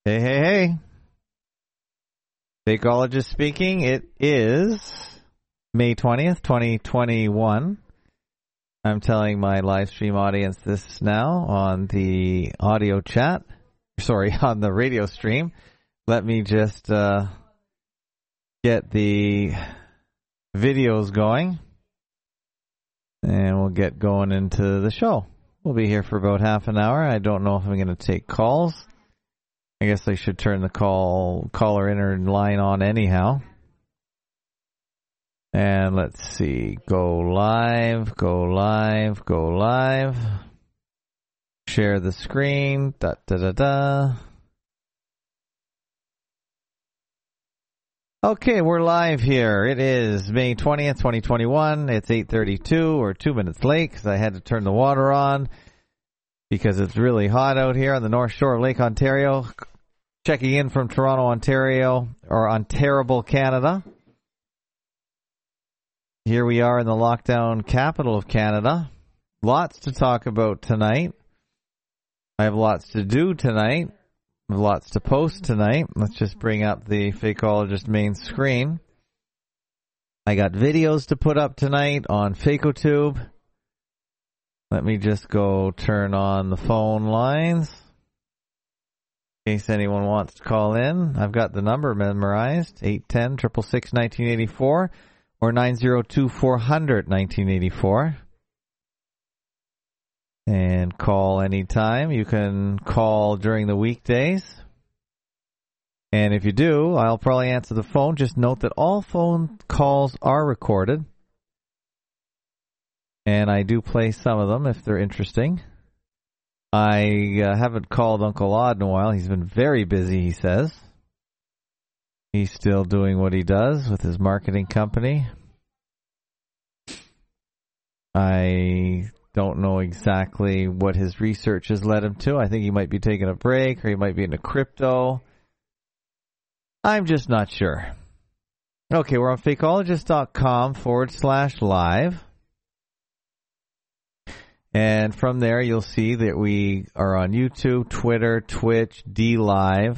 Hey, hey, hey. Fakeologist speaking. It is May 20th, 2021. I'm telling my live stream audience this now on the audio chat. Sorry, on the radio stream. Let me just get the videos going. And we'll get going into the show. We'll be here for about half an hour. I don't know if I'm going to take calls. I guess I should turn the caller in line on anyhow. And let's see. Go live, go live, go live. Share the screen. Da da da da. Okay, we're live here. It is May 20th, 2021. It's 8:32. We're 2 minutes late because I had to turn the water on because it's really hot out here on the North Shore of Lake Ontario. Checking in from Toronto, Ontario, or Ontario, Canada. Here we are in the lockdown capital of Canada. Lots to talk about tonight. I have lots to do tonight. I have lots to post tonight. Let's just bring up the Fakeologist main screen. I got videos to put up tonight on FakeoTube. Let me just go turn on the phone lines. In case anyone wants to call in, I've got the number memorized, 810-666-1984 or 902-400-1984. And call anytime. You can call during the weekdays. And if you do, I'll probably answer the phone. Just note that all phone calls are recorded. And I do play some of them if they're interesting. I haven't called Uncle Odd in a while. He's been very busy, he says. He's still doing what he does with his marketing company. I don't know exactly what his research has led him to. I think he might be taking a break or he might be into crypto. I'm just not sure. Okay, we're on fakeologist.com/live. And from there, you'll see that we are on YouTube, Twitter, Twitch, DLive.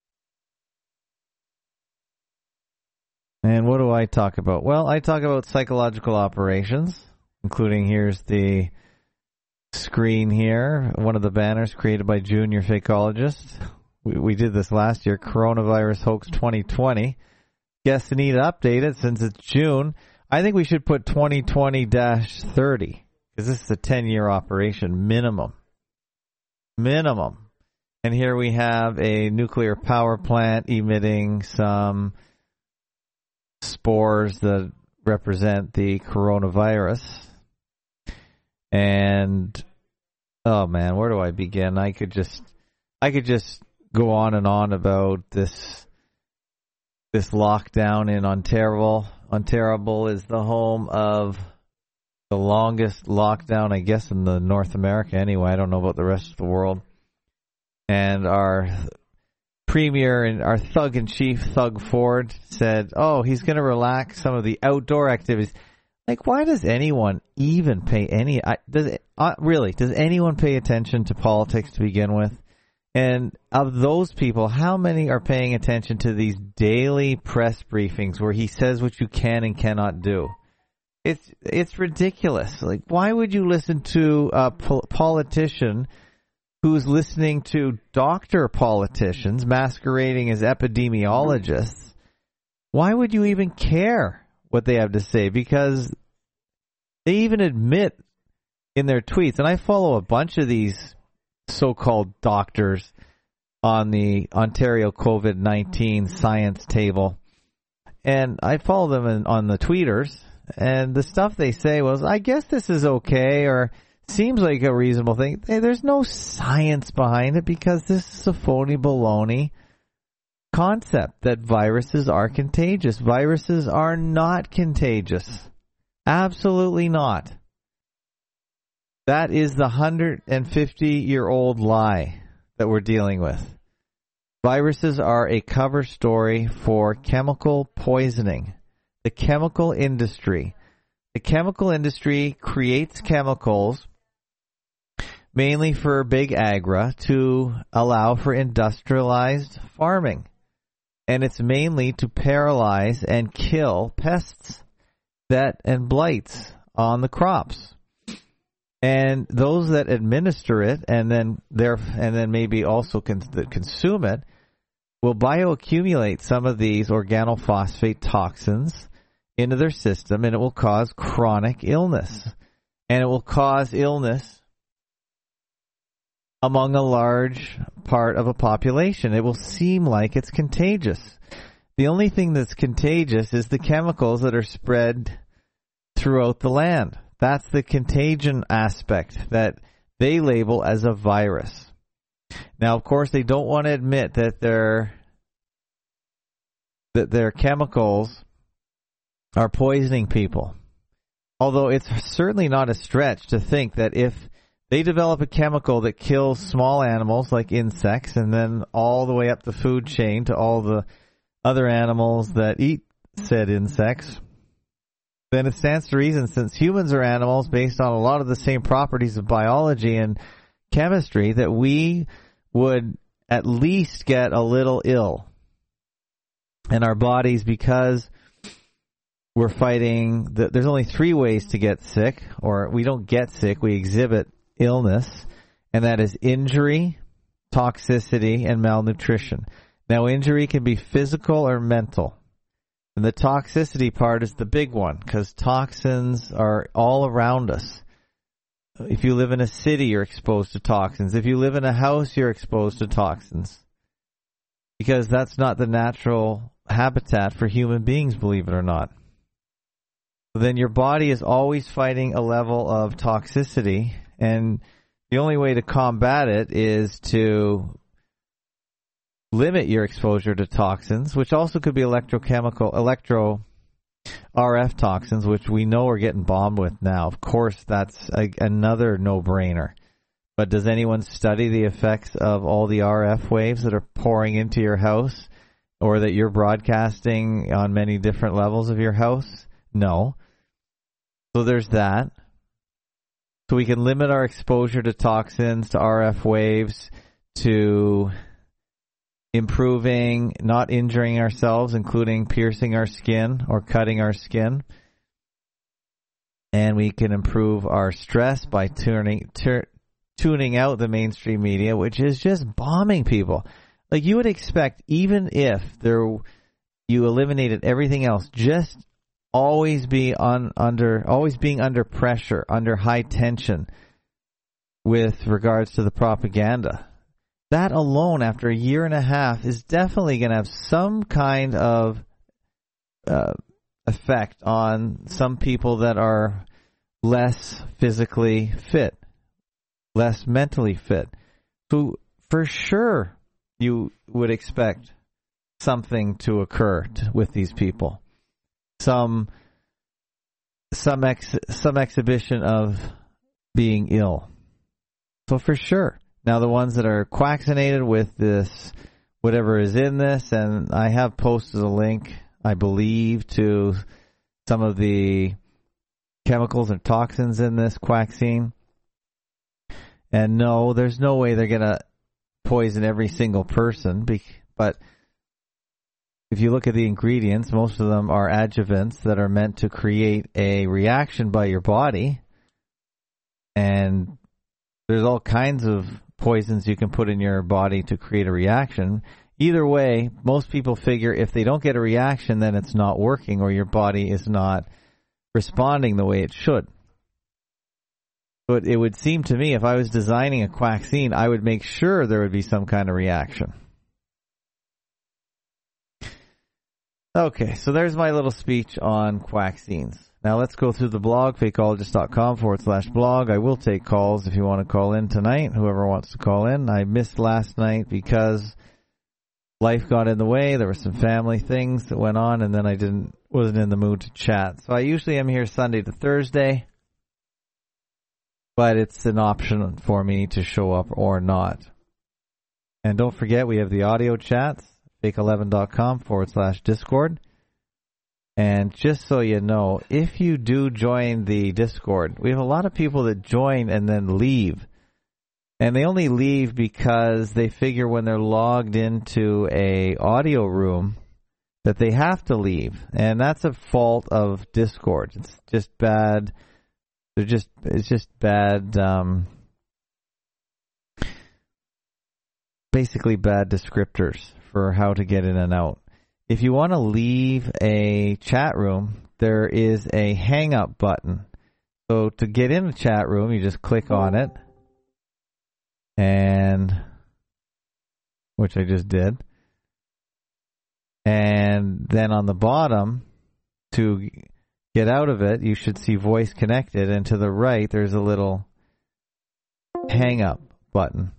And what do I talk about? Well, I talk about psychological operations, including here's the screen here, one of the banners created by Junior Fakeologist. We did this last year, Coronavirus Hoax 2020. Guess need to update it since it's June. I think we should put 2020-30. Because this is a 10-year operation, minimum. Minimum. And here we have a nuclear power plant emitting some spores that represent the coronavirus. And, oh man, where do I begin? I could just go on and on about this lockdown in Ontario. Ontario is the home of the longest lockdown, I guess, in the North America anyway. I don't know about the rest of the world. And our premier and our thug-in-chief, Thug Ford, said, he's going to relax some of the outdoor activities. Like, why does anyone even pay does anyone pay attention to politics to begin with? And of those people, how many are paying attention to these daily press briefings where he says what you can and cannot do? It's ridiculous. Like, why would you listen to a politician who's listening to doctor politicians masquerading as epidemiologists? Why would you even care what they have to say? Because they even admit in their tweets, and I follow a bunch of these so-called doctors on the Ontario COVID-19 science table, and I follow them on the tweeters. And the stuff they say was, I guess this is okay, or seems like a reasonable thing. Hey, there's no science behind it because this is a phony baloney concept that viruses are contagious. Viruses are not contagious. Absolutely not. That is the 150-year-old lie that we're dealing with. Viruses are a cover story for chemical poisoning. The chemical industry. The chemical industry creates chemicals mainly for big agra to allow for industrialized farming. And it's mainly to paralyze and kill pests and blights on the crops. And those that administer it and then maybe also consume it will bioaccumulate some of these organophosphate toxins into their system, and it will cause chronic illness. And it will cause illness among a large part of a population. It will seem like it's contagious. The only thing that's contagious is the chemicals that are spread throughout the land. That's the contagion aspect that they label as a virus. Now, of course, they don't want to admit that their chemicals are poisoning people. Although it's certainly not a stretch to think that if they develop a chemical that kills small animals like insects and then all the way up the food chain to all the other animals that eat said insects, then it stands to reason, since humans are animals based on a lot of the same properties of biology and chemistry, that we would at least get a little ill in our bodies, because we're fighting. There's only 3 ways to get sick, or we don't get sick, we exhibit illness, and that is injury, toxicity, and malnutrition. Now, injury can be physical or mental. And the toxicity part is the big one, because toxins are all around us. If you live in a city, you're exposed to toxins. If you live in a house, you're exposed to toxins. Because that's not the natural habitat for human beings, believe it or not. Then your body is always fighting a level of toxicity, and the only way to combat it is to limit your exposure to toxins, which also could be electro RF toxins, which we know are getting bombed with now. Of course, that's another no-brainer. But does anyone study the effects of all the RF waves that are pouring into your house, or that you're broadcasting on many different levels of your house? No. So there's that. So we can limit our exposure to toxins, to RF waves, to improving, not injuring ourselves, including piercing our skin or cutting our skin. And we can improve our stress by tuning out the mainstream media, which is just bombing people. Like, you would expect, even if you eliminated everything else, just always being under pressure, under high tension with regards to the propaganda. That alone, after a year and a half, is definitely going to have some kind of effect on some people that are less physically fit, less mentally fit. So for sure, you would expect something to occur with these people. Some exhibition of being ill. So for sure. Now, the ones that are quaxinated with this, whatever is in this, and I have posted a link, I believe, to some of the chemicals and toxins in this quaxine. And no, there's no way they're going to poison every single person. But if you look at the ingredients, most of them are adjuvants that are meant to create a reaction by your body. And there's all kinds of poisons you can put in your body to create a reaction. Either way, most people figure if they don't get a reaction, then it's not working, or your body is not responding the way it should. But it would seem to me, if I was designing a quaxine, I would make sure there would be some kind of reaction. Okay, so there's my little speech on quaxines. Now let's go through the blog, fakeologist.com/blog. I will take calls if you want to call in tonight, whoever wants to call in. I missed last night because life got in the way. There were some family things that went on, and then I wasn't in the mood to chat. So I usually am here Sunday to Thursday, but it's an option for me to show up or not. And don't forget, we have the audio chats, fake11.com/Discord. And just so you know, if you do join the Discord, we have a lot of people that join and then leave. And they only leave because they figure when they're logged into a audio room that they have to leave. And that's a fault of Discord. It's just bad. It's just bad, basically bad descriptors for how to get in and out. If you want to leave a chat room, there is a hang up button. So to get in the chat room, you just click on it, and which I just did. And then on the bottom, to get out of it, you should see voice connected, and to the right, there's a little hang up button.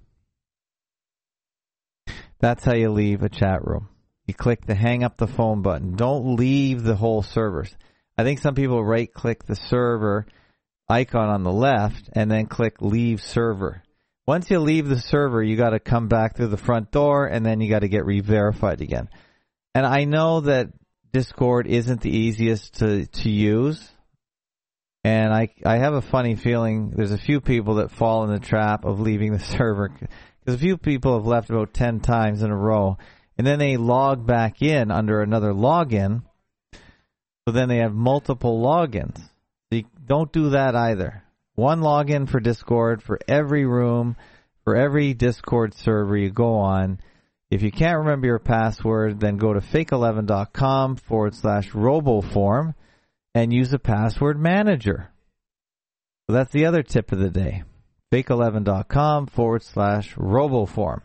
That's how you leave a chat room. You click the hang up the phone button. Don't leave the whole server. I think some people right-click the server icon on the left and then click leave server. Once you leave the server, you got to come back through the front door, and then you got to get re-verified again. And I know that Discord isn't the easiest to use, and I have a funny feeling there's a few people that fall in the trap of leaving the server, because a few people have left about 10 times in a row, and then they log back in under another login, so then they have multiple logins. So you don't do that either. One login for Discord for every room, for every Discord server you go on. If you can't remember your password, then go to fake11.com/roboform and use a password manager. So that's the other tip of the day. fake11.com/roboform.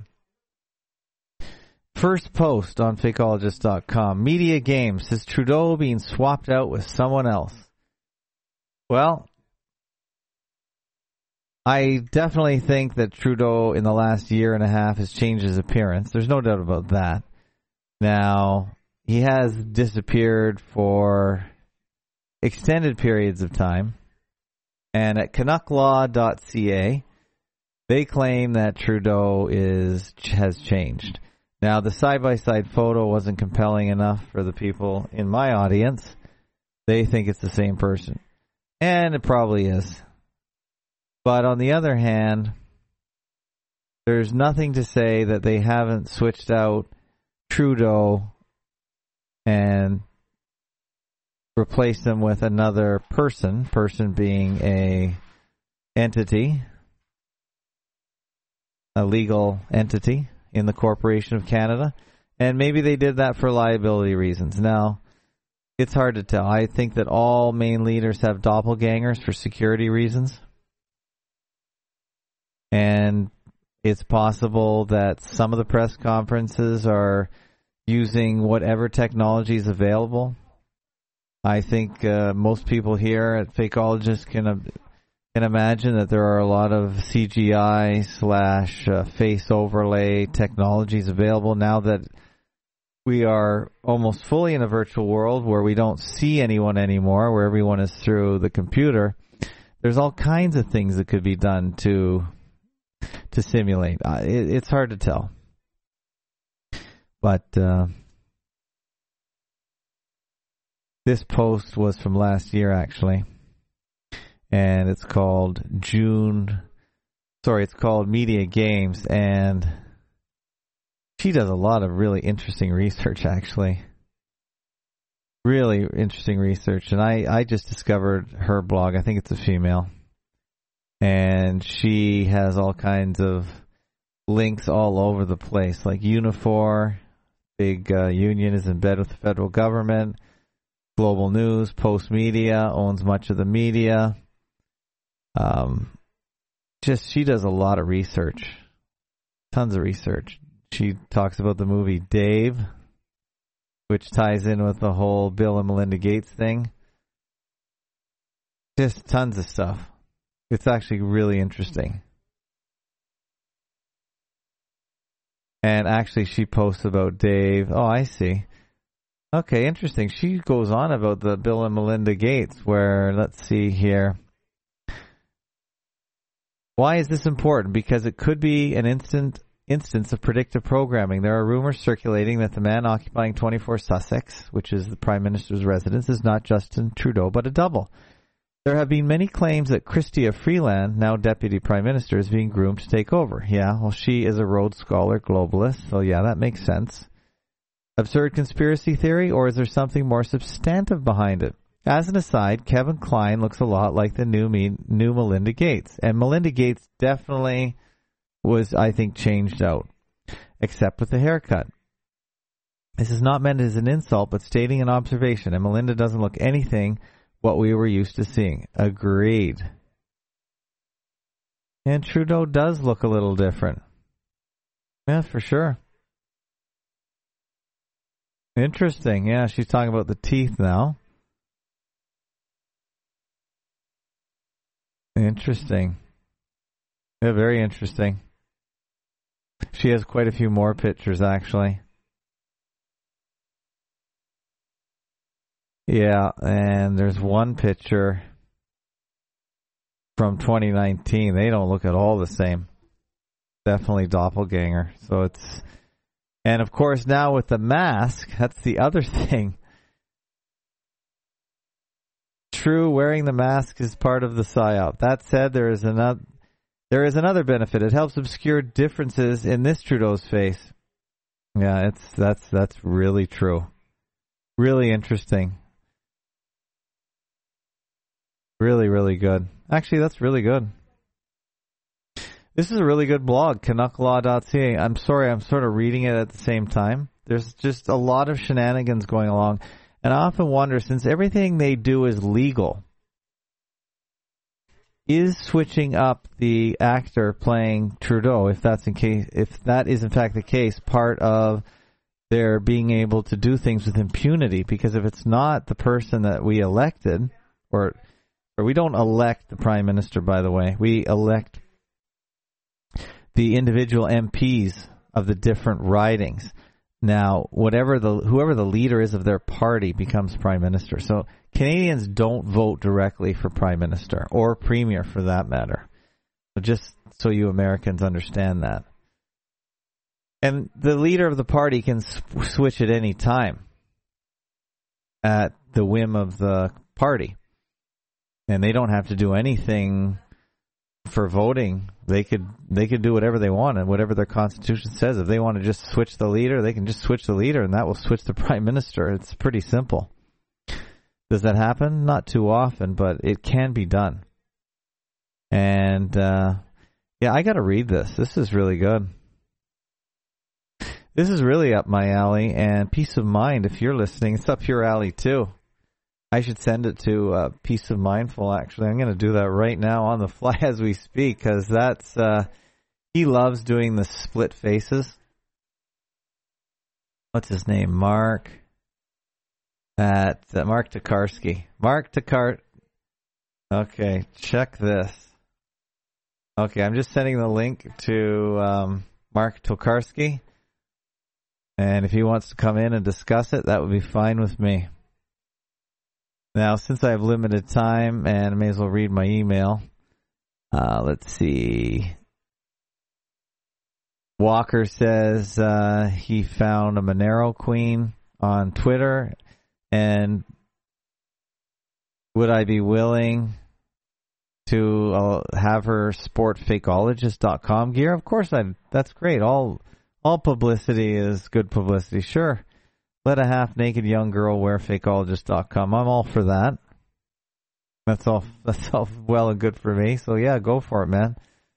First post on fakeologist.com. Media Games. Is Trudeau being swapped out with someone else? Well, I definitely think that Trudeau in the last year and a half has changed his appearance. There's no doubt about that. Now, he has disappeared for extended periods of time. And at canucklaw.ca, they claim that Trudeau has changed. Now, the side-by-side photo wasn't compelling enough for the people in my audience. They think it's the same person. And it probably is. But on the other hand, there's nothing to say that they haven't switched out Trudeau and replaced him with another person being a entity, a legal entity in the Corporation of Canada. And maybe they did that for liability reasons. Now, it's hard to tell. I think that all main leaders have doppelgangers for security reasons. And it's possible that some of the press conferences are using whatever technology is available. I think most people here at Fakeologist can imagine that there are a lot of CGI/face overlay technologies available now that we are almost fully in a virtual world where we don't see anyone anymore, where everyone is through the computer. There's all kinds of things that could be done to simulate. It's hard to tell. But this post was from last year, actually. And it's called it's called Media Games. And she does a lot of really interesting research, actually. Really interesting research. And I just discovered her blog. I think it's a female. And she has all kinds of links all over the place, like Unifor, big union, is in bed with the federal government. Global News, Post Media, owns much of the media. She does a lot of research. Tons of research. She talks about the movie Dave, which ties in with the whole Bill and Melinda Gates thing. Just tons of stuff. It's actually really interesting. And actually, she posts about Dave. Oh, I see. Okay, interesting. She goes on about the Bill and Melinda Gates, where, let's see here. Why is this important? Because it could be an instance of predictive programming. There are rumors circulating that the man occupying 24 Sussex, which is the Prime Minister's residence, is not Justin Trudeau, but a double. There have been many claims that Chrystia Freeland, now Deputy Prime Minister, is being groomed to take over. Yeah, well, she is a Rhodes Scholar globalist, so yeah, that makes sense. Absurd conspiracy theory, or is there something more substantive behind it? As an aside, Kevin Kline looks a lot like the new Melinda Gates. And Melinda Gates definitely was, I think, changed out, except with the haircut. This is not meant as an insult, but stating an observation. And Melinda doesn't look anything what we were used to seeing. Agreed. And Trudeau does look a little different. Yeah, for sure. Interesting. Yeah, she's talking about the teeth now. Interesting. Yeah, very interesting. She has quite a few more pictures, actually. Yeah, and there's one picture from 2019. They don't look at all the same. Definitely doppelganger. So it's... And, of course, now with the mask, that's the other thing. True, wearing the mask is part of the psyop. That said, there is another benefit. It helps obscure differences in this Trudeau's face. Yeah, that's really true. Really interesting. Really, really good. Actually, that's really good. This is a really good blog, canucklaw.ca. I'm sorry, I'm sort of reading it at the same time. There's just a lot of shenanigans going along. And I often wonder, since everything they do is legal, is switching up the actor playing Trudeau, if that is in fact the case, part of their being able to do things with impunity? Because if it's not the person that we elected, or we don't elect the Prime Minister, by the way, we elect the individual MPs of the different ridings. Now, whoever the leader is of their party becomes Prime Minister. So Canadians don't vote directly for Prime Minister or Premier for that matter. So just so you Americans understand that. And the leader of the party can switch at any time at the whim of the party. And they don't have to do anything for voting. They could do whatever they want and whatever their constitution says. If they want to just switch the leader, they can just switch the leader, and that will switch the Prime Minister. It's pretty simple. Does that happen? Not too often, but it can be done. And yeah, I got to read this. This is really good. This is really up my alley, and Peace of Mind, if you're listening, it's up your alley too. I should send it to Peace of Mindful, actually. I'm going to do that right now on the fly as we speak, because that's, he loves doing the split faces. What's his name? Mark Tokarski. Okay, check this. Okay, I'm just sending the link to Mark Tokarski, and if he wants to come in and discuss it, that would be fine with me. Now, since I have limited time, and I may as well read my email, let's see. Walker says he found a Monero queen on Twitter, and would I be willing to have her sport fakeologist.com gear? Of course, that's great. All publicity is good publicity, sure. Let a half-naked young girl wear fakeologist.com. I'm all for that. That's all well and good for me. So, yeah, go for it, man.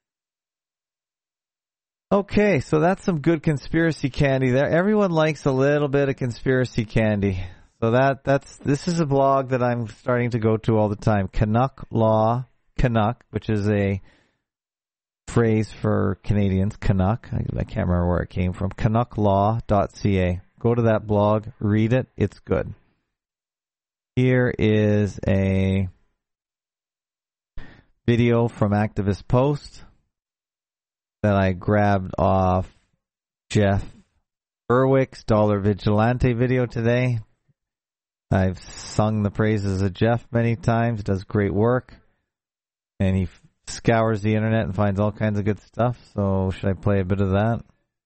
Okay, so that's some good conspiracy candy there. Everyone likes a little bit of conspiracy candy. So this is a blog that I'm starting to go to all the time. Canuck, which is a phrase for Canadians. Canuck. I can't remember where it came from. canucklaw.ca. Go to that blog, read it, it's good. Here is a video from Activist Post that I grabbed off Jeff Berwick's Dollar Vigilante video today. I've sung the praises of Jeff many times, does great work, and he scours the internet and finds all kinds of good stuff. So should I play a bit of that?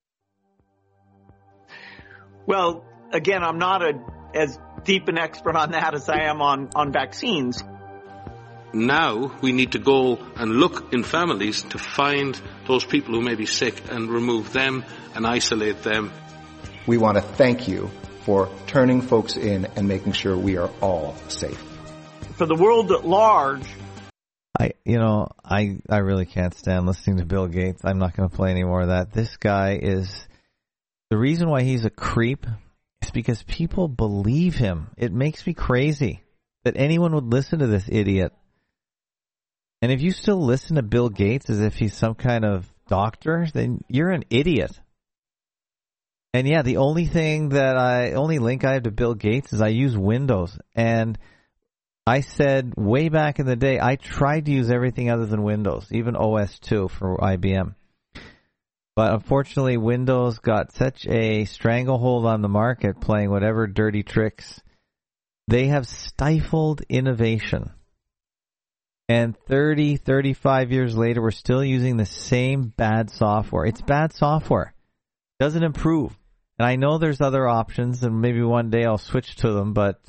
Well, again, I'm not as deep an expert on that as I am on vaccines. now we need to go and look in families to find those people who may be sick and remove them and isolate them. We want to thank you for turning folks in and making sure we are all safe. For the world at large, I really can't stand listening to Bill Gates. I'm not going to play any more of that. This guy is, the reason why he's a creep is because people believe him. It makes me crazy that anyone would listen to this idiot. And if you still listen to Bill Gates as if he's some kind of doctor, then you're an idiot. And yeah, the only link I have to Bill Gates is I use Windows. And I said way back in the day, I tried to use everything other than Windows, even OS2 for IBM. But unfortunately, Windows got such a stranglehold on the market, playing whatever dirty tricks. They have stifled innovation. And 30, 35 years later, we're still using the same bad software. It's bad software. It doesn't improve. And I know there's other options, and maybe one day I'll switch to them, but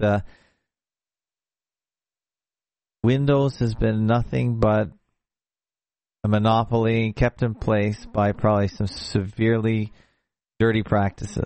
Windows has been nothing but a monopoly kept in place by probably some severely dirty practices.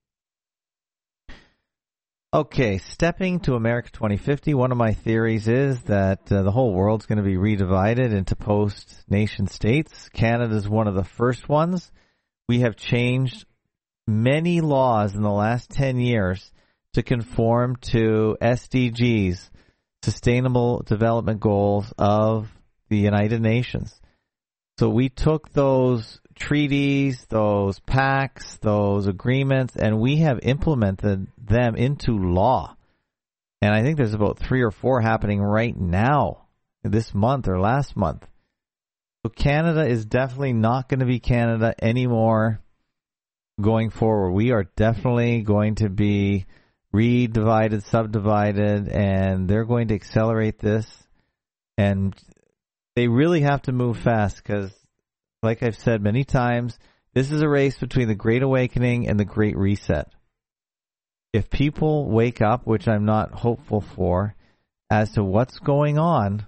Okay, stepping to America 2050, one of my theories is that the whole world's going to be redivided into post-nation states. Canada's one of the first ones. We have changed many laws in the last 10 years to conform to SDGs, Sustainable Development Goals of the United Nations. So we took those treaties, those pacts, those agreements, and we have implemented them into law. And I think there's about 3 or 4 happening right now, this month or last month. So Canada is definitely not going to be Canada anymore going forward. We are definitely going to be redivided, subdivided, and they're going to accelerate this. And they really have to move fast because, like I've said many times, this is a race between the Great Awakening and the Great Reset. If people wake up, which I'm not hopeful for, as to what's going on,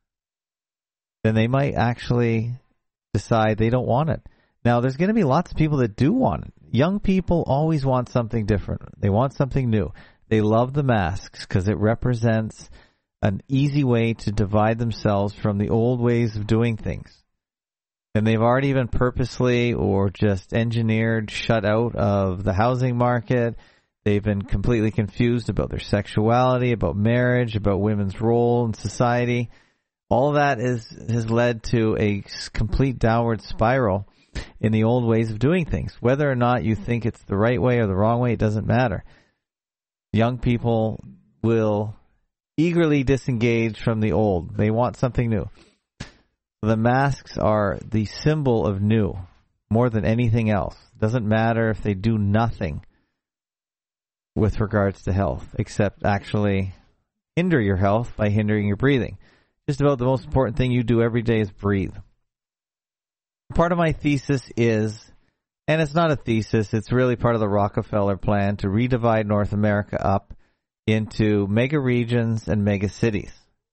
then they might actually decide they don't want it. Now, there's going to be lots of people that do want it. Young people always want something different. They want something new. They love the masks because it represents an easy way to divide themselves from the old ways of doing things. And they've already been purposely or just engineered shut out of the housing market. They've been completely confused about their sexuality, about marriage, about women's role in society. All of that has led to a complete downward spiral in the old ways of doing things. Whether or not you think it's the right way or the wrong way, it doesn't matter. Young people will eagerly disengage from the old. They want something new. The masks are the symbol of new more than anything else. It doesn't matter if they do nothing with regards to health, except actually hinder your health by hindering your breathing. Just about the most important thing you do every day is breathe. Part of my thesis is, and it's not a thesis, it's really part of the Rockefeller plan to redivide North America up into mega regions and mega cities.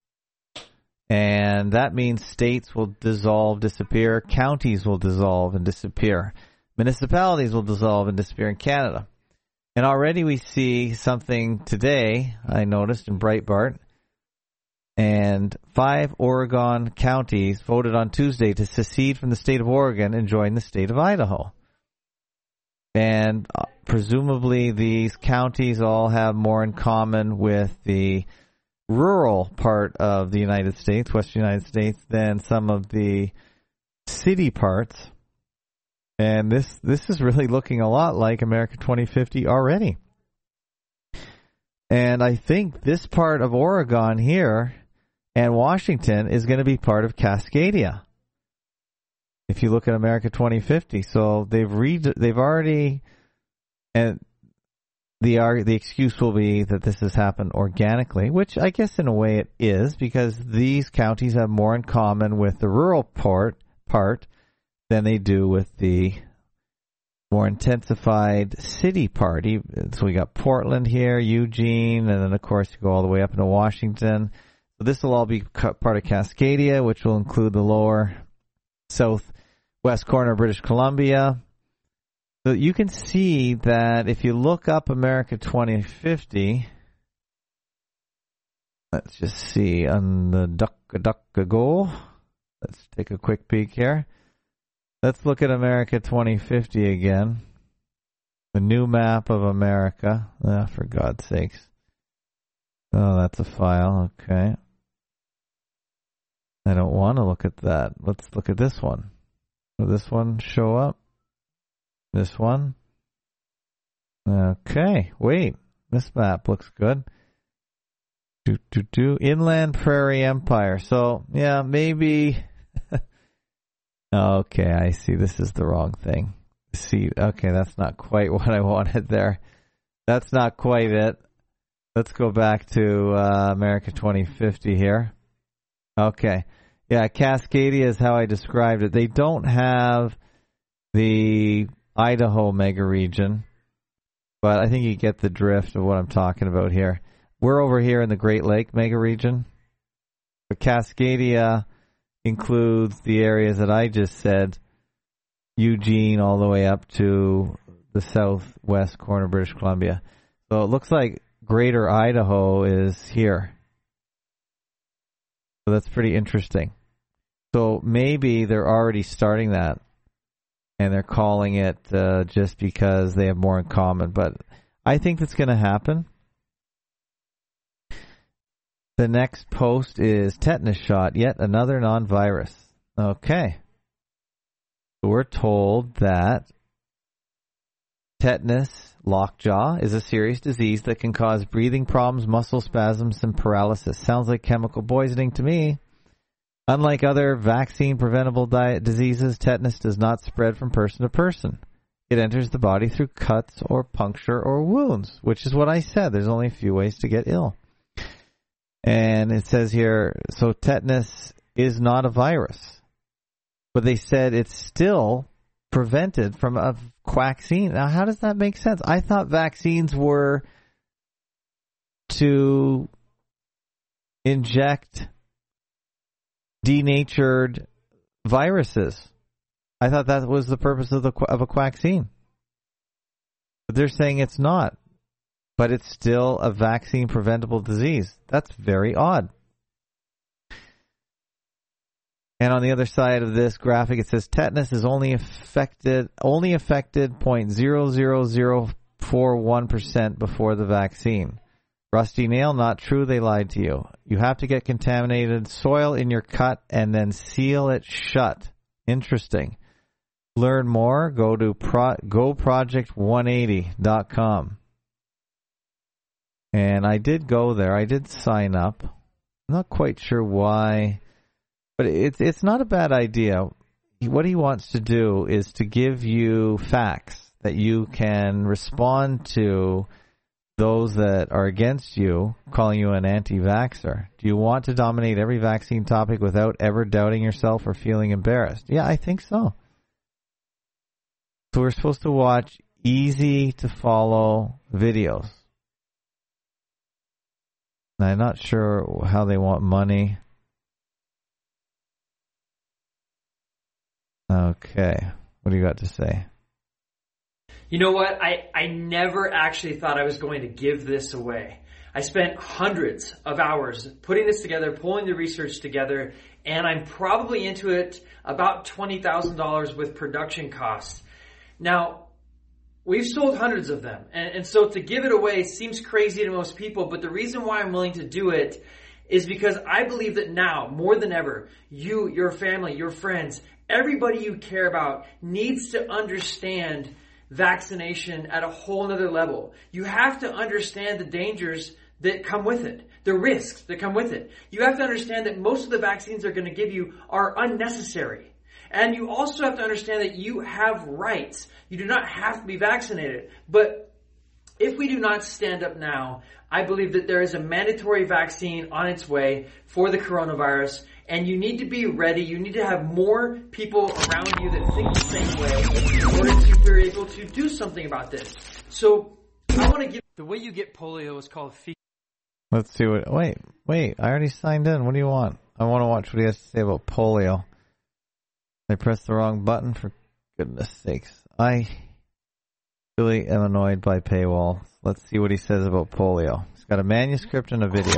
And that means states will dissolve, disappear, counties will dissolve and disappear, municipalities will dissolve and disappear in Canada. And already we see something today, I noticed in Breitbart, and 5 Oregon counties voted on Tuesday to secede from the state of Oregon and join the state of Idaho. And presumably these counties all have more in common with the rural part of the United States, Western United States, than some of the city parts. And this is really looking a lot like America 2050 already. And I think this part of Oregon here and Washington is going to be part of Cascadia, if you look at America 2050. So they've already, and the excuse will be that this has happened organically, which I guess in a way it is, because these counties have more in common with the rural part than they do with the more intensified city part. So we got Portland here, Eugene, and then of course you go all the way up into Washington. So this will all be part of Cascadia, which will include the lower southwest corner of British Columbia. So you can see that if you look up America 2050, let's just see on the DuckDuckGo. Let's take a quick peek here. Let's look at America 2050 again. The new map of America. For God's sakes. Oh, that's a file. Okay. I don't want to look at that. Let's look at this one. Will this one show up? This one? Okay. Wait. This map looks good. Inland Prairie Empire. So, yeah, maybe. Okay, I see. This is the wrong thing. See, okay, that's not quite what I wanted there. That's not quite it. Let's go back to America 2050 here. Okay. Yeah, Cascadia is how I described it. They don't have the Idaho mega region, but I think you get the drift of what I'm talking about here. We're over here in the Great Lake mega region, but Cascadia includes the areas that I just said, Eugene all the way up to the southwest corner of British Columbia. So it looks like Greater Idaho is here. So that's pretty interesting. So maybe they're already starting that, and they're calling it just because they have more in common. But I think that's going to happen. The next post is tetanus shot, yet another non-virus. Okay. So we're told that tetanus, lockjaw, is a serious disease that can cause breathing problems, muscle spasms, and paralysis. Sounds like chemical poisoning to me. Unlike other vaccine-preventable diseases, tetanus does not spread from person to person. It enters the body through cuts or puncture or wounds, which is what I said. There's only a few ways to get ill. And it says here, so tetanus is not a virus. But they said it's still prevented from a vaccine. Now, how does that make sense? I thought vaccines were to inject denatured viruses. I thought that was the purpose of a vaccine. But they're saying it's not. But it's still a vaccine-preventable disease. That's very odd. And on the other side of this graphic, it says tetanus is only affected 0.00041% before the vaccine. Rusty nail, not true. They lied to you. You have to get contaminated soil in your cut and then seal it shut. Interesting. Learn more. Go to goproject180.com. And I did go there. I did sign up. I'm not quite sure why, but it's not a bad idea. What he wants to do is to give you facts that you can respond to those that are against you, calling you an anti-vaxxer. Do you want to dominate every vaccine topic without ever doubting yourself or feeling embarrassed? Yeah, I think so. So we're supposed to watch easy-to-follow videos. I'm not sure how they want money. Okay. What do you got to say? You know what? I never actually thought I was going to give this away. I spent hundreds of hours putting this together, pulling the research together, and I'm probably into it about $20,000 with production costs. Now, we've sold hundreds of them, and so to give it away seems crazy to most people, but the reason why I'm willing to do it is because I believe that now, more than ever, you, your family, your friends, everybody you care about needs to understand vaccination at a whole nother level. You have to understand the dangers that come with it, the risks that come with it. You have to understand that most of the vaccines they're going to give you are unnecessary. And you also have to understand that you have rights. You do not have to be vaccinated. But if we do not stand up now, I believe that there is a mandatory vaccine on its way for the coronavirus. And you need to be ready. You need to have more people around you that think the same way in order to be able to do something about this. So I want to give... The way you get polio is called fecal. Let's see what... Wait. I already signed in. What do you want? I want to watch what he has to say about polio. I pressed the wrong button, for goodness sakes. I really am annoyed by paywall. Let's see what he says about polio. He's got a manuscript and a video.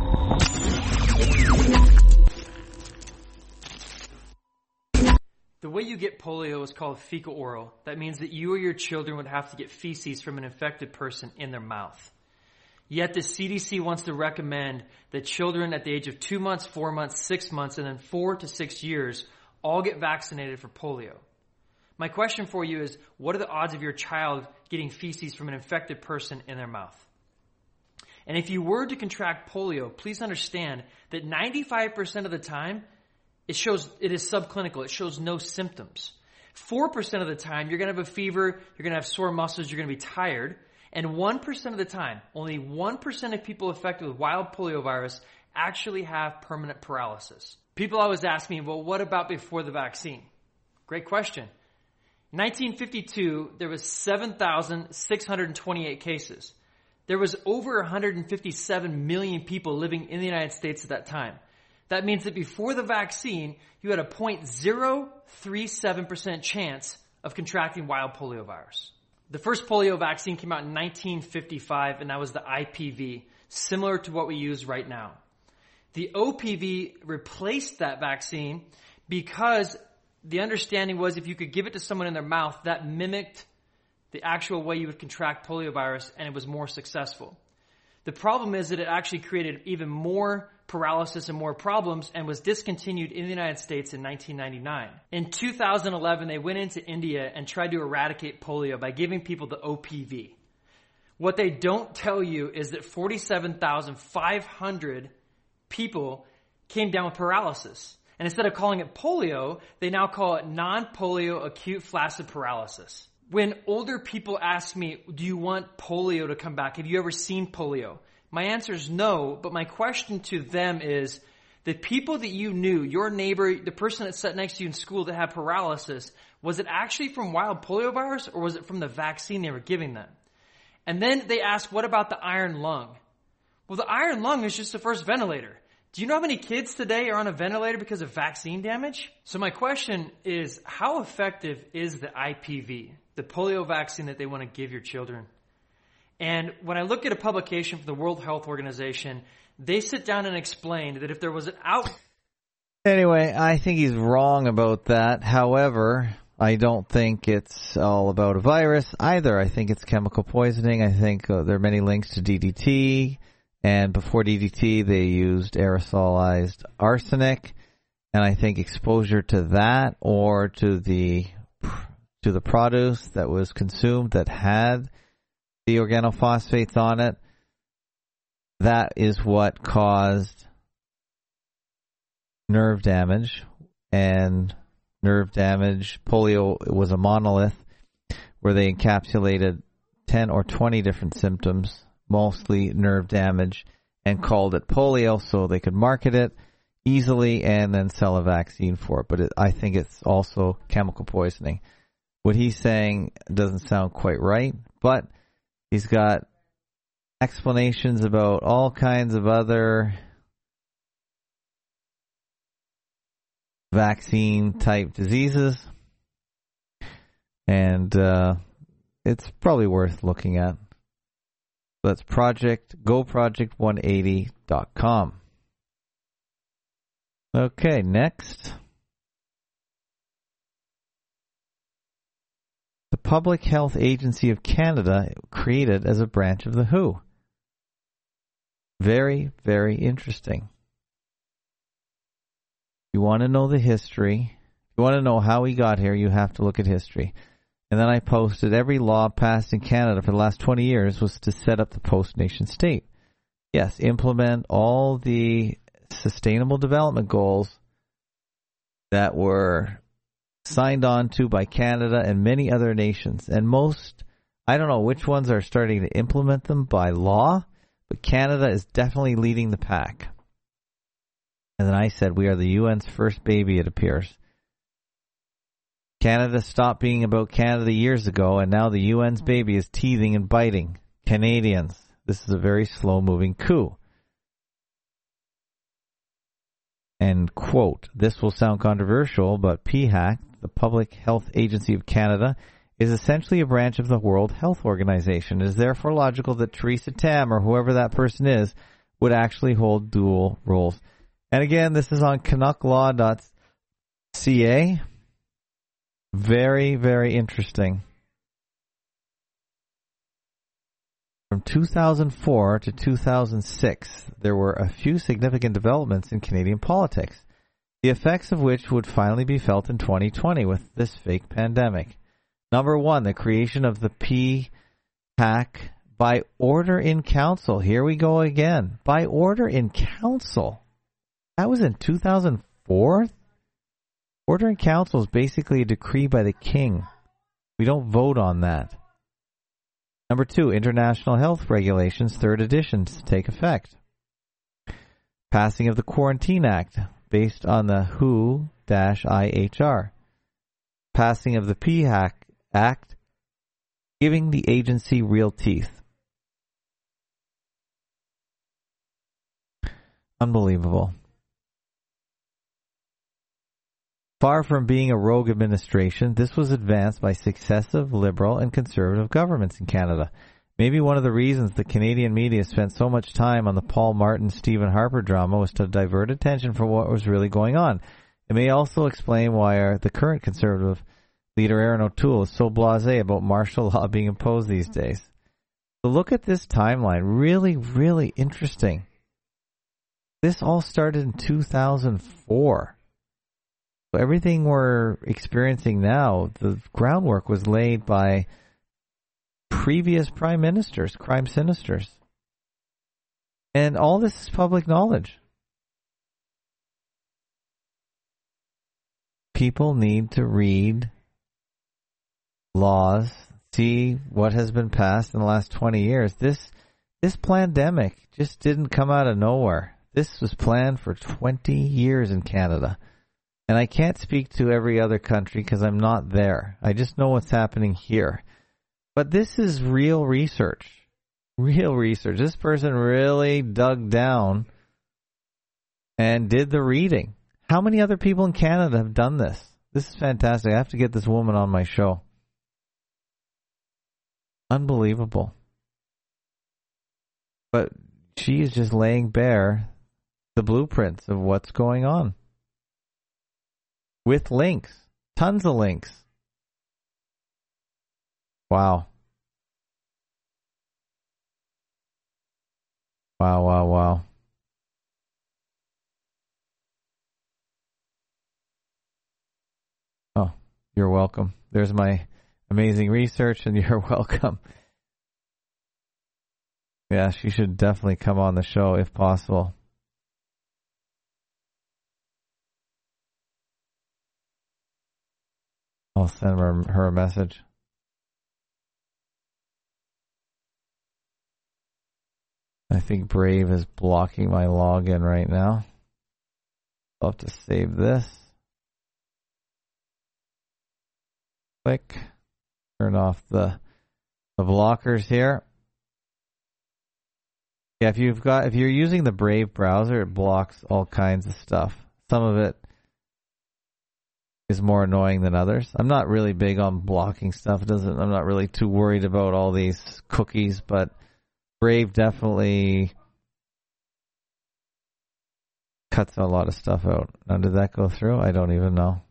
The way you get polio is called fecal oral. That means that you or your children would have to get feces from an infected person in their mouth. Yet the CDC wants to recommend that children at the age of 2 months, 4 months, 6 months, and then 4 to 6 years all get vaccinated for polio. My question for you is, what are the odds of your child getting feces from an infected person in their mouth? And if you were to contract polio, please understand that 95% of the time, it is subclinical. It shows no symptoms. 4% of the time, you're going to have a fever, you're going to have sore muscles, you're going to be tired. And 1% of the time, only 1% of people affected with wild poliovirus actually have permanent paralysis. People always ask me, well, what about before the vaccine? Great question. In 1952, there was 7,628 cases. There was over 157 million people living in the United States at that time. That means that before the vaccine, you had a 0.037% chance of contracting wild poliovirus. The first polio vaccine came out in 1955, and that was the IPV, similar to what we use right now. The OPV replaced that vaccine because the understanding was if you could give it to someone in their mouth, that mimicked the actual way you would contract poliovirus, and it was more successful. The problem is that it actually created even more paralysis and more problems and was discontinued in the United States in 1999. In 2011, they went into India and tried to eradicate polio by giving people the OPV. What they don't tell you is that 47,500 people came down with paralysis. And instead of calling it polio, they now call it non-polio acute flaccid paralysis. When older people ask me, do you want polio to come back? Have you ever seen polio? My answer is no, but my question to them is, the people that you knew, your neighbor, the person that sat next to you in school that had paralysis, was it actually from wild poliovirus or was it from the vaccine they were giving them? And then they ask, what about the iron lung? Well, the iron lung is just the first ventilator. Do you know how many kids today are on a ventilator because of vaccine damage? So my question is, how effective is the IPV, the polio vaccine that they want to give your children? And when I look at a publication from the World Health Organization, they sit down and explain that if there was an Anyway, I think he's wrong about that. However, I don't think it's all about a virus either. I think it's chemical poisoning. I think there are many links to DDT. And before DDT, they used aerosolized arsenic. And I think exposure to that or to the produce that was consumed that had the organophosphates on it, that is what caused nerve damage. And nerve damage, polio was a monolith where they encapsulated 10 or 20 different symptoms, mostly nerve damage, and called it polio so they could market it easily and then sell a vaccine for it. But I think it's also chemical poisoning. What he's saying doesn't sound quite right, but he's got explanations about all kinds of other vaccine-type diseases, and it's probably worth looking at. That's goproject180.com. Okay, next. The Public Health Agency of Canada created as a branch of the WHO. Very, very interesting. You want to know the history. You want to know how we got here, you have to look at history. And then I posted every law passed in Canada for the last 20 years was to set up the post-nation state. Yes, implement all the sustainable development goals that were signed on to by Canada and many other nations. And most, I don't know which ones are starting to implement them by law, but Canada is definitely leading the pack. And then I said, we are the UN's first baby, it appears. Canada stopped being about Canada years ago, and now the UN's baby is teething and biting. Canadians, this is a very slow-moving coup. And quote, this will sound controversial, but PHAC, the Public Health Agency of Canada, is essentially a branch of the World Health Organization. It is therefore logical that Theresa Tam, or whoever that person is, would actually hold dual roles. And again, this is on canucklaw.ca. Very, very interesting. From 2004 to 2006, there were a few significant developments in Canadian politics, the effects of which would finally be felt in 2020 with this fake pandemic. Number one, the creation of the PHAC by order in council. Here we go again. By order in council. That was in 2004? Order in council is basically a decree by the king. We don't vote on that. Number two, International Health Regulations, 3rd edition, to take effect. Passing of the Quarantine Act, based on the WHO-IHR. Passing of the PHAC Act, giving the agency real teeth. Unbelievable. Far from being a rogue administration, this was advanced by successive Liberal and Conservative governments in Canada. Maybe one of the reasons the Canadian media spent so much time on the Paul Martin-Stephen Harper drama was to divert attention from what was really going on. It may also explain why the current Conservative leader Aaron O'Toole is so blasé about martial law being imposed these days. So look at this timeline. Really, really interesting. This all started in 2004. So everything we're experiencing now, the groundwork was laid by previous prime ministers, crime sinisters. And all this is public knowledge. People need to read laws, see what has been passed in the last 20 years. This pandemic just didn't come out of nowhere. This was planned for 20 years in Canada. And I can't speak to every other country because I'm not there. I just know what's happening here. But this is real research. Real research. This person really dug down and did the reading. How many other people in Canada have done this? This is fantastic. I have to get this woman on my show. Unbelievable. But she is just laying bare the blueprints of what's going on. With links. Tons of links. Wow. Wow, wow, wow. Oh, you're welcome. There's my amazing research, and you're welcome. Yeah, she should definitely come on the show if possible. I'll send her a message. I think Brave is blocking my login right now. I'll have to save this. Click. Turn off the blockers here. Yeah, if you're using the Brave browser, it blocks all kinds of stuff. Some of it is more annoying than others. I'm not really big on blocking stuff. I'm not really too worried about all these cookies, but Brave definitely cuts a lot of stuff out. Now, did that go through? I don't even know.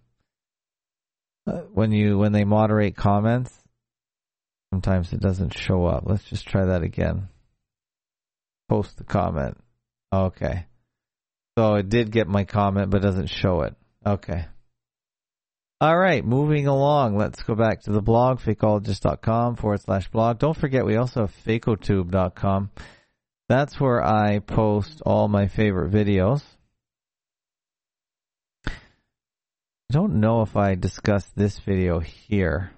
When they moderate comments, sometimes it doesn't show up. Let's just try that again. Post the comment. Okay. So it did get my comment, but doesn't show it. Okay. All right, moving along. Let's go back to the blog, fakeologist.com/blog. Don't forget, we also have fakotube.com. That's where I post all my favorite videos. I don't know if I discussed this video here.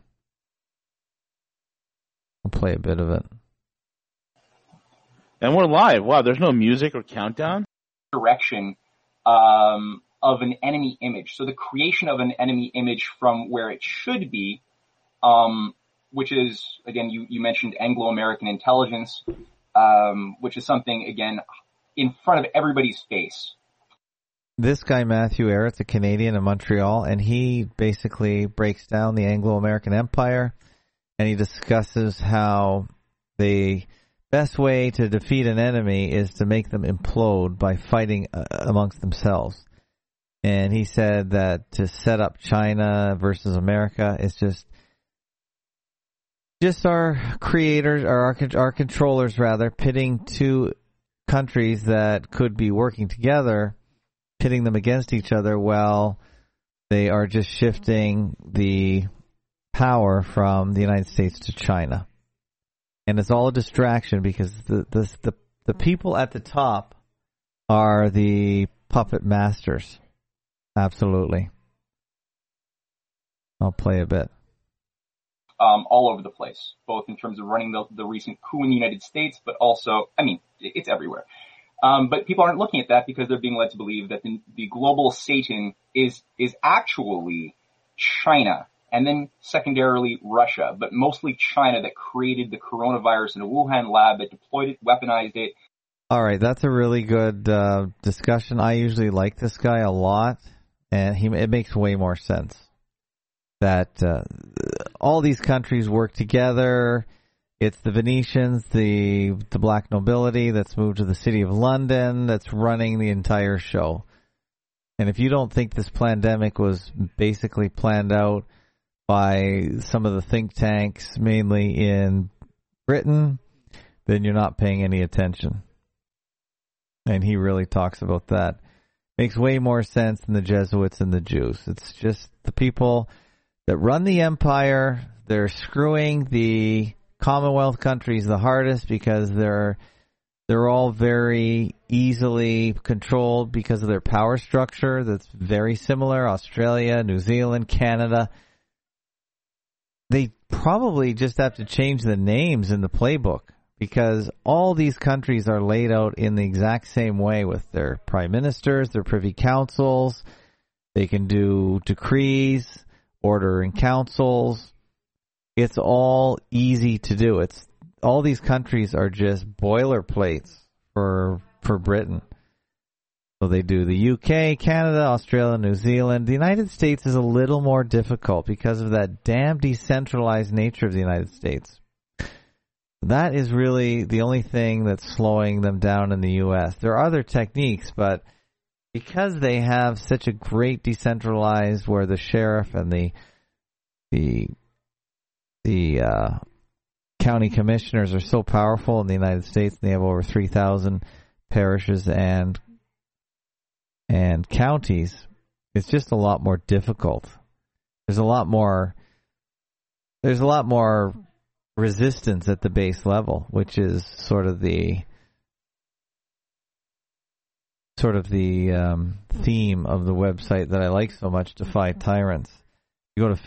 I'll play a bit of it. And we're live. Wow, there's no music or countdown? Direction of an enemy image. So the creation of an enemy image from where it should be, which is, again, you mentioned Anglo-American intelligence, which is something, again, in front of everybody's face. this guy, Matthew Ehret's a Canadian in Montreal, and he basically breaks down the Anglo-American Empire, and he discusses how the best way to defeat an enemy is to make them implode by fighting amongst themselves. And he said that to set up China versus America is just our creators, or our controllers rather, pitting two countries that could be working together, pitting them against each other while they are just shifting the power from the United States to China. And it's all a distraction because the people at the top are the puppet masters. Absolutely. I'll play a bit. All over the place, both in terms of running the recent coup in the United States, but also, I mean, it's everywhere. But people aren't looking at that because they're being led to believe that the global Satan is actually China, and then secondarily Russia, but mostly China, that created the coronavirus in a Wuhan lab, that deployed it, weaponized it. All right, that's a really good discussion. I usually like this guy a lot, and it makes way more sense that all these countries work together. It's the Venetians, the black nobility that's moved to the city of London that's running the entire show. And if you don't think this pandemic was basically planned out by some of the think tanks, mainly in Britain, then you're not paying any attention. And he really talks about that. Makes way more sense than the Jesuits and the Jews. It's just the people that run the empire. They're screwing the Commonwealth countries the hardest because they're all very easily controlled because of their power structure that's very similar. Australia, New Zealand, Canada. They probably just have to change the names in the playbook because all these countries are laid out in the exact same way with their prime ministers, their privy councils. They can do decrees, order in councils. It's all easy to do. It's all these countries are just boilerplates for Britain. So they do the UK, Canada, Australia, New Zealand. The United States is a little more difficult because of that damn decentralized nature of the United States. That is really the only thing that's slowing them down in the U.S. There are other techniques, but because they have such a great decentralized where the sheriff and the county commissioners are so powerful in the United States, and they have over 3,000 parishes and counties, it's just a lot more difficult. There's a lot more resistance at the base level, which is sort of the theme of the website that I like so much, Defy Tyrants. You go to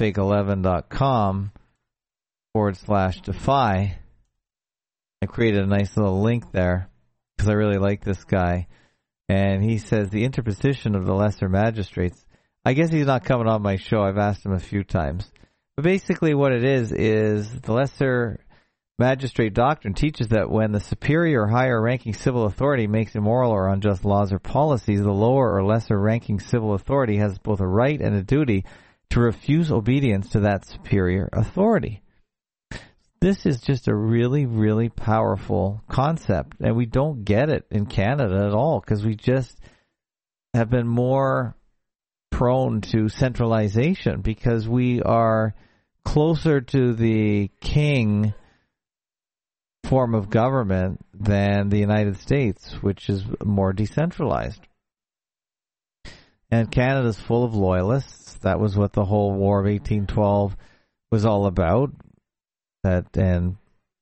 fake11.com/defy. I created a nice little link there because I really like this guy. And he says the interposition of the lesser magistrates. I guess he's not coming on my show. I've asked him a few times. But basically what it is the lesser magistrate doctrine teaches that when the superior or higher ranking civil authority makes immoral or unjust laws or policies, the lower or lesser ranking civil authority has both a right and a duty to refuse obedience to that superior authority. This is just a really, really powerful concept, and we don't get it in Canada at all because we just have been more prone to centralization because we are closer to the king form of government than the United States, which is more decentralized. And Canada's full of loyalists. That was what the whole War of 1812 was all about. That and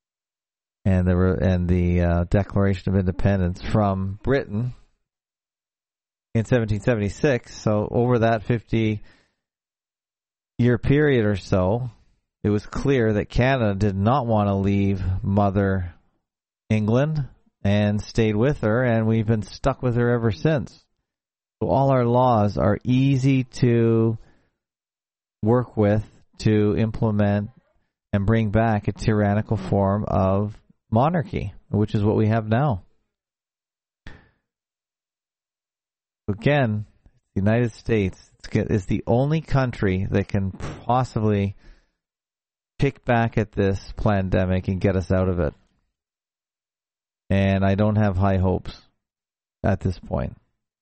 the Declaration of Independence from Britain in 1776. So over that 50-year period or so, it was clear that Canada did not want to leave Mother England and stayed with her, and we've been stuck with her ever since. So all our laws are easy to work with, to implement, and bring back a tyrannical form of monarchy, which is what we have now. Again, The United States is the only country that can possibly kick back at this pandemic and get us out of it. And I don't have high hopes at this point.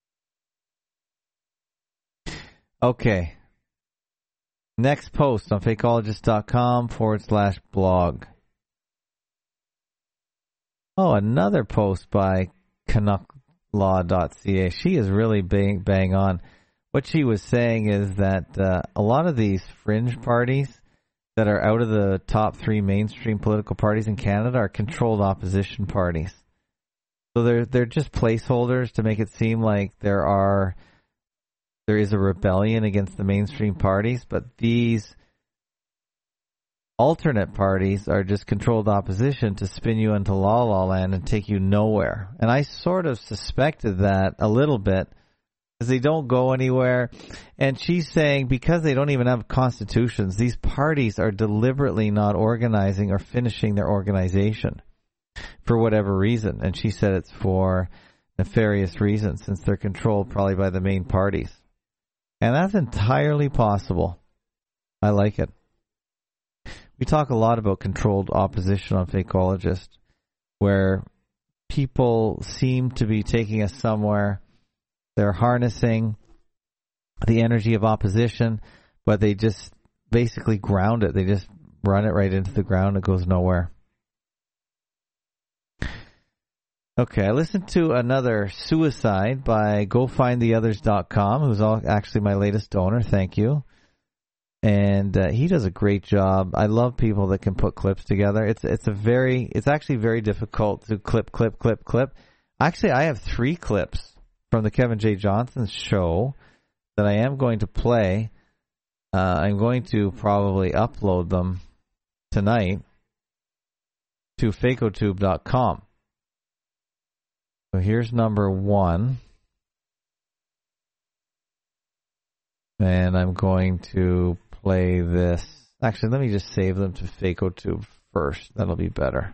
Okay. Next post on fakeologist.com/blog. Oh, another post by CanuckLaw.ca. She is really bang on. What she was saying is that a lot of these fringe parties that are out of the top 3 mainstream political parties in Canada are controlled opposition parties. So they're just placeholders to make it seem like there is a rebellion against the mainstream parties, but these alternate parties are just controlled opposition to spin you into la-la land and take you nowhere. And I sort of suspected that a little bit, because they don't go anywhere. And she's saying because they don't even have constitutions, these parties are deliberately not organizing or finishing their organization for whatever reason. And she said it's for nefarious reasons, since they're controlled probably by the main parties. And that's entirely possible. I like it. We talk a lot about controlled opposition on Fakeologist, where people seem to be taking us somewhere. They're harnessing the energy of opposition, but they just basically ground it. They just run it right into the ground. It goes nowhere. Okay, I listened to another suicide by GoFindTheOthers.com, who's actually my latest donor. Thank you. And he does a great job. I love people that can put clips together. It's actually very difficult to clip. Actually, I have 3 clips from the Kevin J. Johnson show that I am going to play. I'm going to probably upload them tonight to fakotube.com. So here's number 1. And I'm going to play this. Actually, let me just save them to Fakotube first. That'll be better.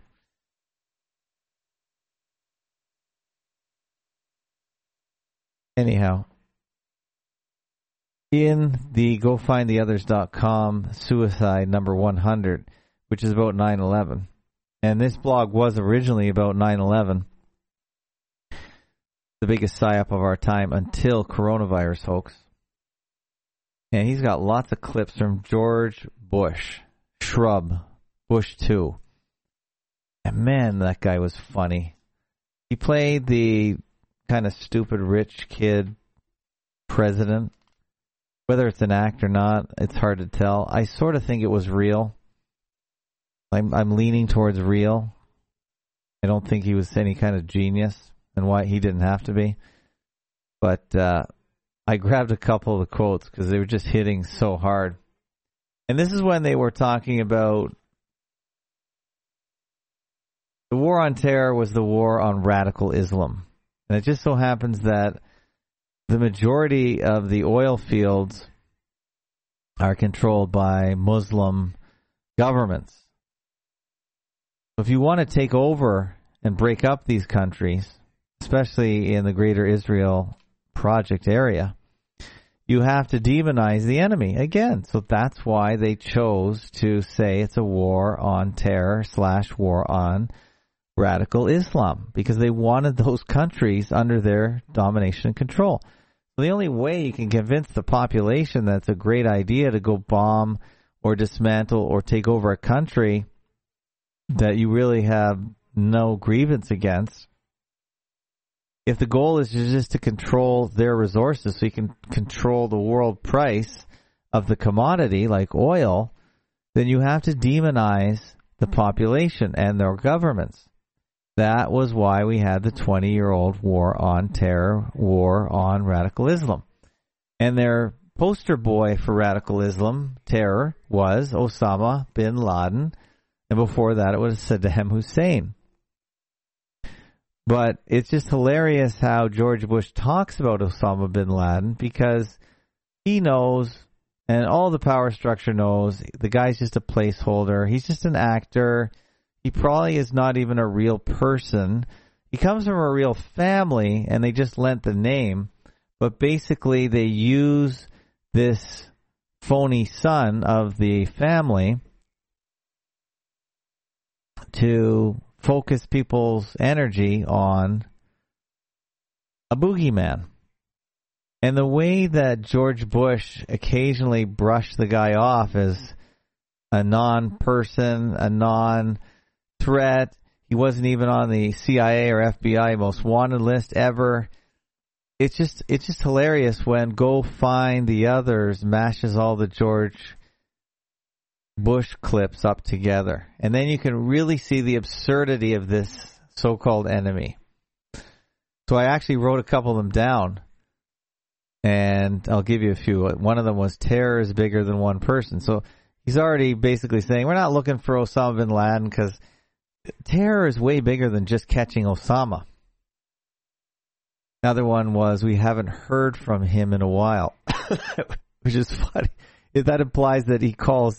Anyhow, in the GoFindTheOthers.com suicide number 100, which is about 9/11, and this blog was originally about 9/11, the biggest psyop of our time until coronavirus hoax. And he's got lots of clips from George Bush, Shrub, Bush 2. And man, that guy was funny. He played the kind of stupid rich kid president. Whether it's an act or not, it's hard to tell. I sort of think it was real. I'm leaning towards real. I don't think he was any kind of genius, and why he didn't have to be. But I grabbed a couple of the quotes because they were just hitting so hard. And this is when they were talking about the war on terror was the war on radical Islam. And it just so happens that the majority of the oil fields are controlled by Muslim governments. So if you want to take over and break up these countries, especially in the Greater Israel Project area, you have to demonize the enemy again. So that's why they chose to say it's a war on terror / war on radical Islam, because they wanted those countries under their domination and control. So the only way you can convince the population that it's a great idea to go bomb or dismantle or take over a country that you really have no grievance against, if the goal is just to control their resources so you can control the world price of the commodity like oil, then you have to demonize the population and their governments. That was why we had the 20-year-old war on terror, war on radical Islam. And their poster boy for radical Islam, terror, was Osama bin Laden. And before that, it was Saddam Hussein. But it's just hilarious how George Bush talks about Osama bin Laden, because he knows, and all the power structure knows, the guy's just a placeholder. He's just an actor. He probably is not even a real person. He comes from a real family, and they just lent the name. but basically they use this phony son of the family to focus people's energy on a boogeyman. And the way that George Bush occasionally brushed the guy off as a non-person, a non-threat, he wasn't even on the CIA or FBI most wanted list ever. It's just hilarious when Go Find the Others mashes all the George Bush clips up together. And then you can really see the absurdity of this so-called enemy. So I actually wrote a couple of them down, and I'll give you a few. One of them was terror is bigger than one person. So he's already basically saying we're not looking for Osama bin Laden because terror is way bigger than just catching Osama. Another one was we haven't heard from him in a while, which is funny. That implies that he calls.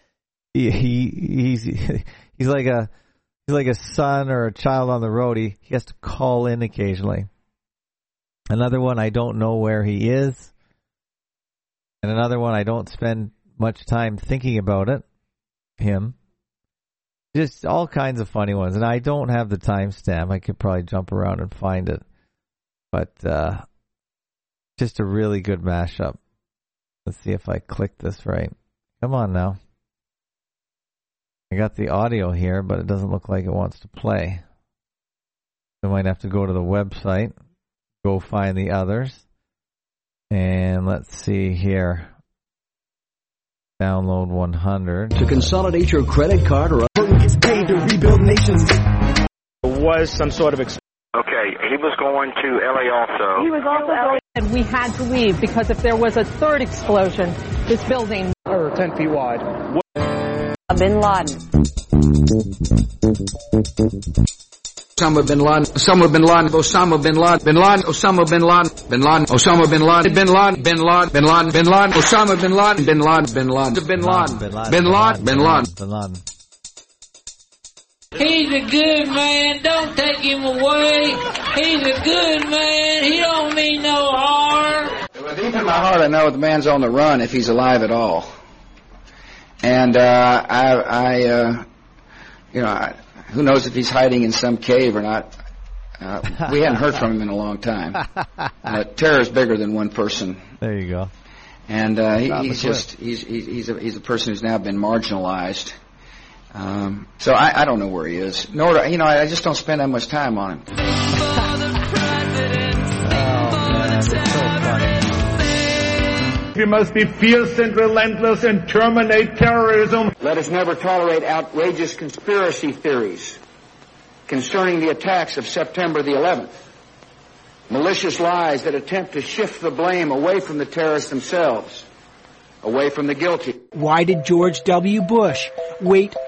He's like a son or a child on the road. He has to call in occasionally. Another one, I don't know where he is. And another one, I don't spend much time thinking about it. Him. Just all kinds of funny ones. And I don't have the timestamp. I could probably jump around and find it. But just a really good mashup. Let's see if I click this right. Come on now. I got the audio here, but it doesn't look like it wants to play. I might have to go to the website, Go Find the Others. And let's see here. Download 100. To consolidate your credit card or gets paid to rebuild nations. There was some sort of Okay, he was going to LA also. He was also going, and we had to leave because if there was a third explosion, this building 10 feet wide. Bin Laden. Osama bin Laden, Osama bin Laden, Osama bin Laden, bin Laden, Osama bin Laden, bin Laden, Osama bin Laden, bin Laden, bin Laden, bin Laden, bin Laden, Osama bin Laden, bin Laden, bin Laden, bin Laden, bin Laden, bin Laden, bin Laden. He's a good man. Don't take him away. He's a good man. He don't mean no harm. Deep in my heart, I know the man's on the run if he's alive at all. And who knows if he's hiding in some cave or not. We hadn't heard from him in a long time. Terror is bigger than one person. There you go. And he's a person who's now been marginalized. So I don't know where he is. Nor do, I just don't spend that much time on him. We must be fierce and relentless and terminate terrorism. Let us never tolerate outrageous conspiracy theories concerning the attacks of September the 11th. Malicious lies that attempt to shift the blame away from the terrorists themselves, away from the guilty. Why did George W. Bush wait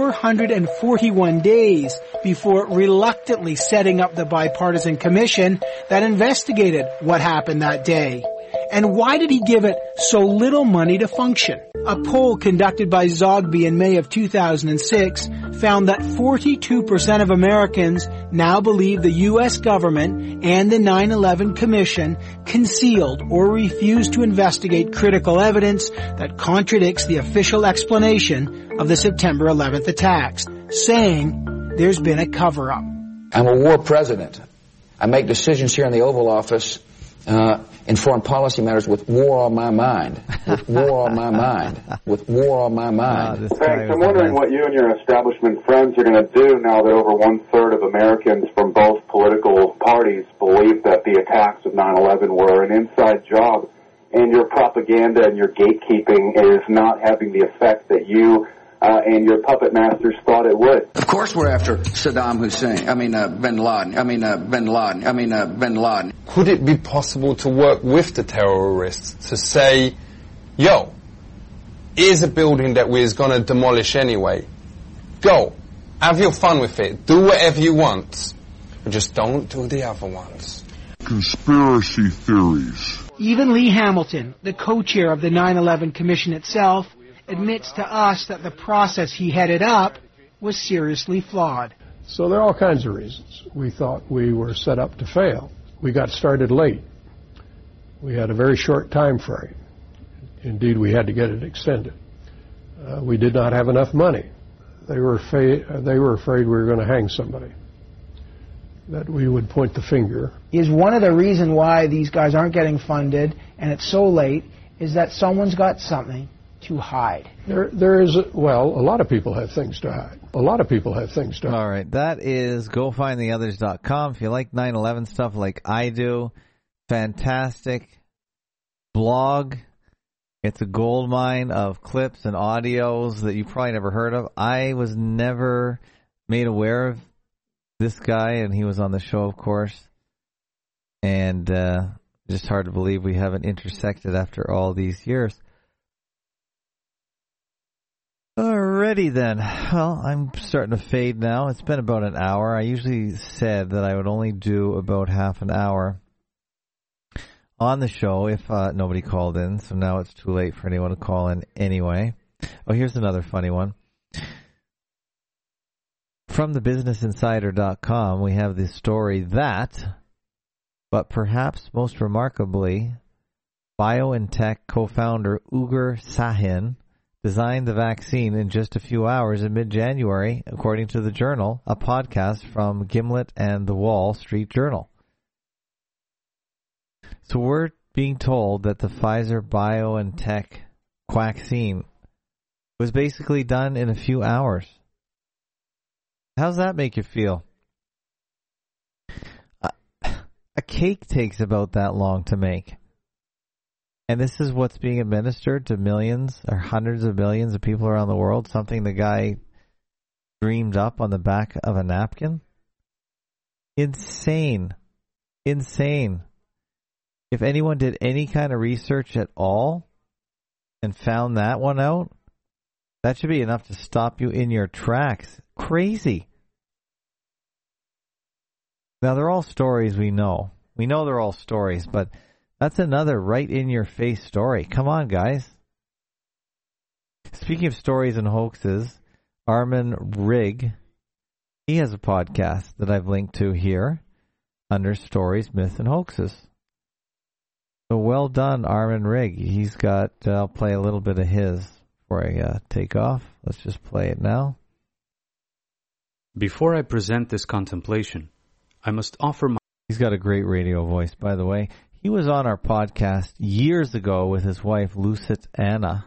441 days before reluctantly setting up the bipartisan commission that investigated what happened that day? And why did he give it so little money to function? A poll conducted by Zogby in May of 2006 found that 42% of Americans now believe the U.S. government and the 9/11 Commission concealed or refused to investigate critical evidence that contradicts the official explanation of the September 11th attacks, saying there's been a cover-up. I'm a war president. I make decisions here in the Oval Office in foreign policy matters with war on my mind. With war on my mind. With war on my mind. Thanks. I'm wondering what you and your establishment friends are going to do now that over 1/3 of Americans from both political parties believe that the attacks of 9/11 were an inside job, and your propaganda and your gatekeeping is not having the effect that you and your puppet masters thought it would. Of course we're after Saddam Hussein. Bin Laden. Bin Laden. Could it be possible to work with the terrorists to say, yo, here's a building that we're going to demolish anyway. Go. Have your fun with it. Do whatever you want. But just don't do the other ones. Conspiracy theories. Even Lee Hamilton, the co-chair of the 9/11 Commission itself, admits to us that the process he headed up was seriously flawed. So there are all kinds of reasons. We thought we were set up to fail. We got started late. We had a very short time frame. Indeed, we had to get it extended. We did not have enough money. They were afraid we were going to hang somebody, that we would point the finger. Is one of the reasons why these guys aren't getting funded and it's so late is that someone's got something to hide. There is, a lot of people have things to hide. All right, that is GoFindTheOthers.com. If you like 9/11 stuff like I do, fantastic blog. It's a gold mine of clips and audios that you probably never heard of. I was never made aware of this guy, and he was on the show, of course. And just hard to believe we haven't intersected after all these years. Alrighty then. Well, I'm starting to fade now. It's been about an hour. I usually said that I would only do about half an hour on the show if nobody called in, so now it's too late for anyone to call in anyway. Oh, here's another funny one. From thebusinessinsider.com, we have this story that, but perhaps most remarkably, BioNTech co-founder Ugur Sahin designed the vaccine in just a few hours in mid-January, according to the Journal, a podcast from Gimlet and the Wall Street Journal. So we're being told that the Pfizer-BioNTech vaccine was basically done in a few hours. How's that make you feel? A cake takes about that long to make. And this is what's being administered to millions or hundreds of millions of people around the world, something the guy dreamed up on the back of a napkin? Insane. If anyone did any kind of research at all and found that one out, that should be enough to stop you in your tracks. Crazy. Now, they're all stories we know. We know they're all stories, but that's another right-in-your-face story. Come on, guys. Speaking of stories and hoaxes, Armin Rigg, he has a podcast that I've linked to here under Stories, Myths, and Hoaxes. So well done, Armin Rigg. He's got, I'll play a little bit of his before I take off. Let's just play it now. Before I present this contemplation, I must offer my... He's got a great radio voice, by the way. He was on our podcast years ago with his wife, Lusitana.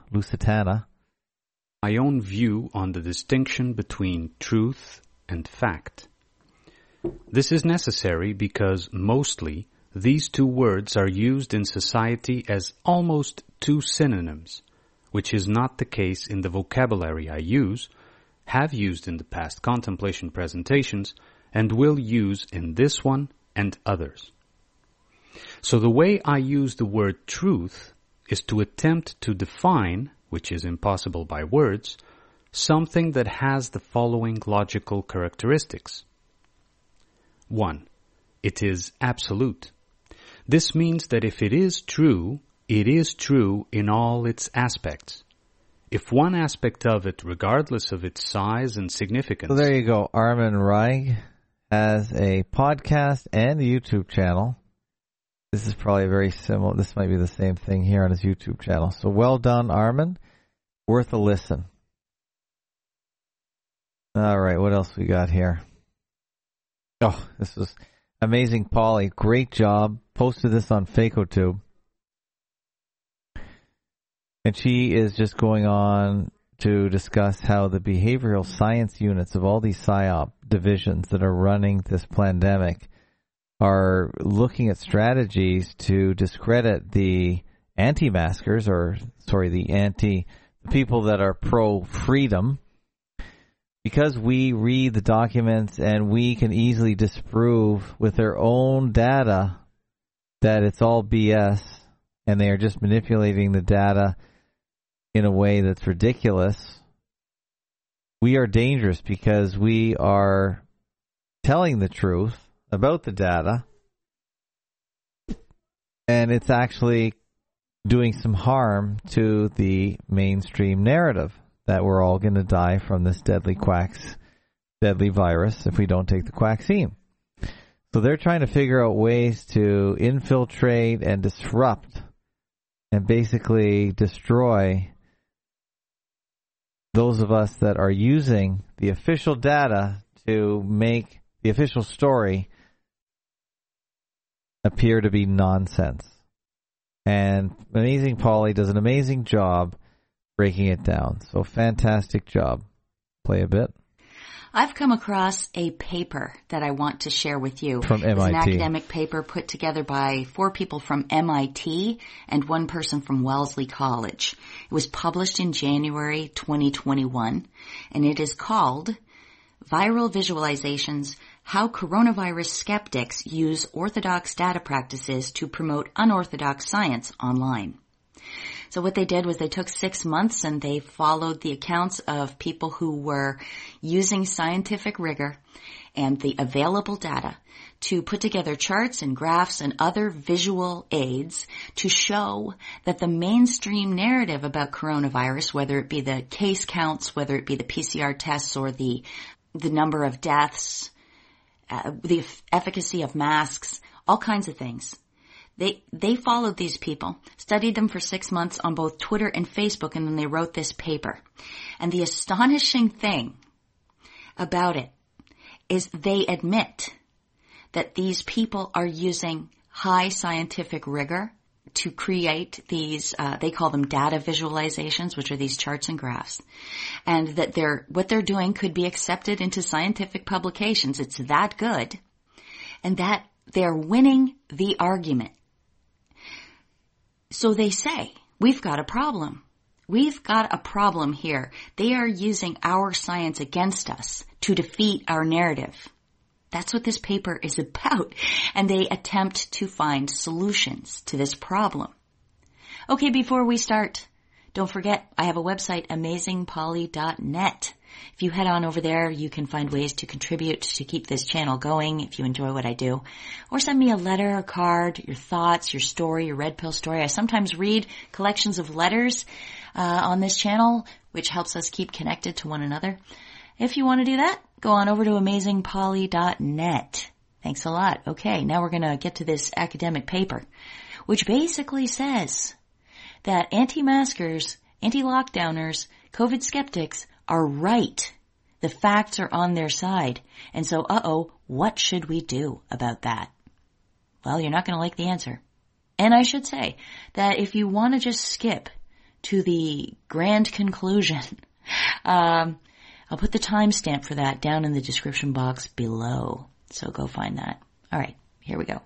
My own view on the distinction between truth and fact. This is necessary because mostly these two words are used in society as almost two synonyms, which is not the case in the vocabulary I use, have used in the past contemplation presentations, and will use in this one and others. So the way I use the word truth is to attempt to define, which is impossible by words, something that has the following logical characteristics. 1. It is absolute. This means that if it is true in all its aspects. If one aspect of it, regardless of its size and significance... So there you go. Armin Rigg has a podcast and a YouTube channel. This is probably very similar. This might be the same thing here on his YouTube channel. So well done, Armin. Worth a listen. All right, what else we got here? Oh, this is amazing, Polly. Great job. Posted this on FacoTube. And she is just going on to discuss how the behavioral science units of all these PSYOP divisions that are running this pandemic are looking at strategies to discredit the anti-maskers, the people that are pro-freedom, because we read the documents and we can easily disprove with their own data that it's all BS and they are just manipulating the data in a way that's ridiculous. We are dangerous because we are telling the truth about the data, and it's actually doing some harm to the mainstream narrative that we're all going to die from this deadly virus if we don't take the vaccine. So they're trying to figure out ways to infiltrate and disrupt and basically destroy those of us that are using the official data to make the official story appear to be nonsense. And Amazing Polly does an amazing job breaking it down. So fantastic job. Play a bit. I've come across a paper that I want to share with you. From MIT. It's an academic paper put together by 4 people from MIT and 1 person from Wellesley College. It was published in January 2021, and it is called Viral Visualizations: How Coronavirus Skeptics Use Orthodox Data Practices to Promote Unorthodox Science Online. So what they did was they took 6 months and they followed the accounts of people who were using scientific rigor and the available data to put together charts and graphs and other visual aids to show that the mainstream narrative about coronavirus, whether it be the case counts, whether it be the PCR tests or the number of deaths, the efficacy of masks, all kinds of things. They followed these people, studied them for 6 months on both Twitter and Facebook, and then they wrote this paper. And the astonishing thing about it is they admit that these people are using high scientific rigor to create these, they call them data visualizations, which are these charts and graphs. And that what they're doing could be accepted into scientific publications. It's that good. And that they're winning the argument. So they say, we've got a problem. We've got a problem here. They are using our science against us to defeat our narrative. That's what this paper is about. And they attempt to find solutions to this problem. Okay, before we start, don't forget, I have a website, amazingpolly.net. If you head on over there, you can find ways to contribute to keep this channel going if you enjoy what I do. Or send me a letter, a card, your thoughts, your story, your red pill story. I sometimes read collections of letters on this channel, which helps us keep connected to one another. If you want to do that, go on over to amazingpolly.net. Thanks a lot. Okay, now we're going to get to this academic paper, which basically says that anti-maskers, anti-lockdowners, COVID skeptics are right. The facts are on their side. And so, what should we do about that? Well, you're not going to like the answer. And I should say that if you want to just skip to the grand conclusion, I'll put the timestamp for that down in the description box below. So go find that. All right, here we go.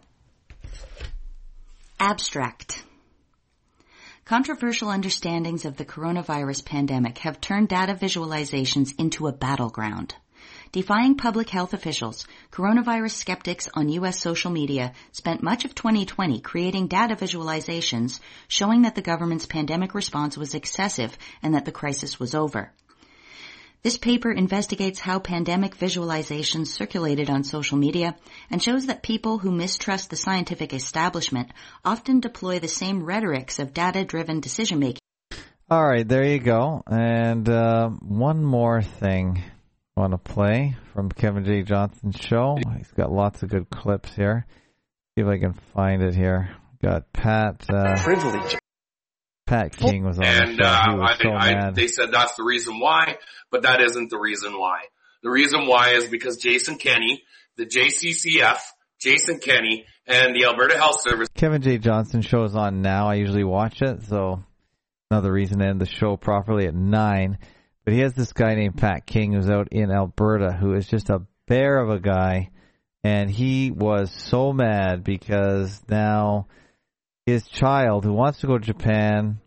Abstract. Controversial understandings of the coronavirus pandemic have turned data visualizations into a battleground. Defying public health officials, coronavirus skeptics on U.S. social media spent much of 2020 creating data visualizations showing that the government's pandemic response was excessive and that the crisis was over. This paper investigates how pandemic visualizations circulated on social media and shows that people who mistrust the scientific establishment often deploy the same rhetorics of data-driven decision-making. All right, there you go. And one more thing I want to play from Kevin J. Johnson's show. He's got lots of good clips here. See if I can find it here. Got Pat... privilege. Pat King was on the show. He was so mad. They said that's the reason why, but that isn't the reason why. The reason why is because Jason Kenney, the JCCF, Jason Kenney, and the Alberta Health Service. Kevin J. Johnson show is on now. I usually watch it, so another reason to end the show properly at 9. But he has this guy named Pat King who's out in Alberta who is just a bear of a guy, and he was so mad because now his child, who wants to go to Japan,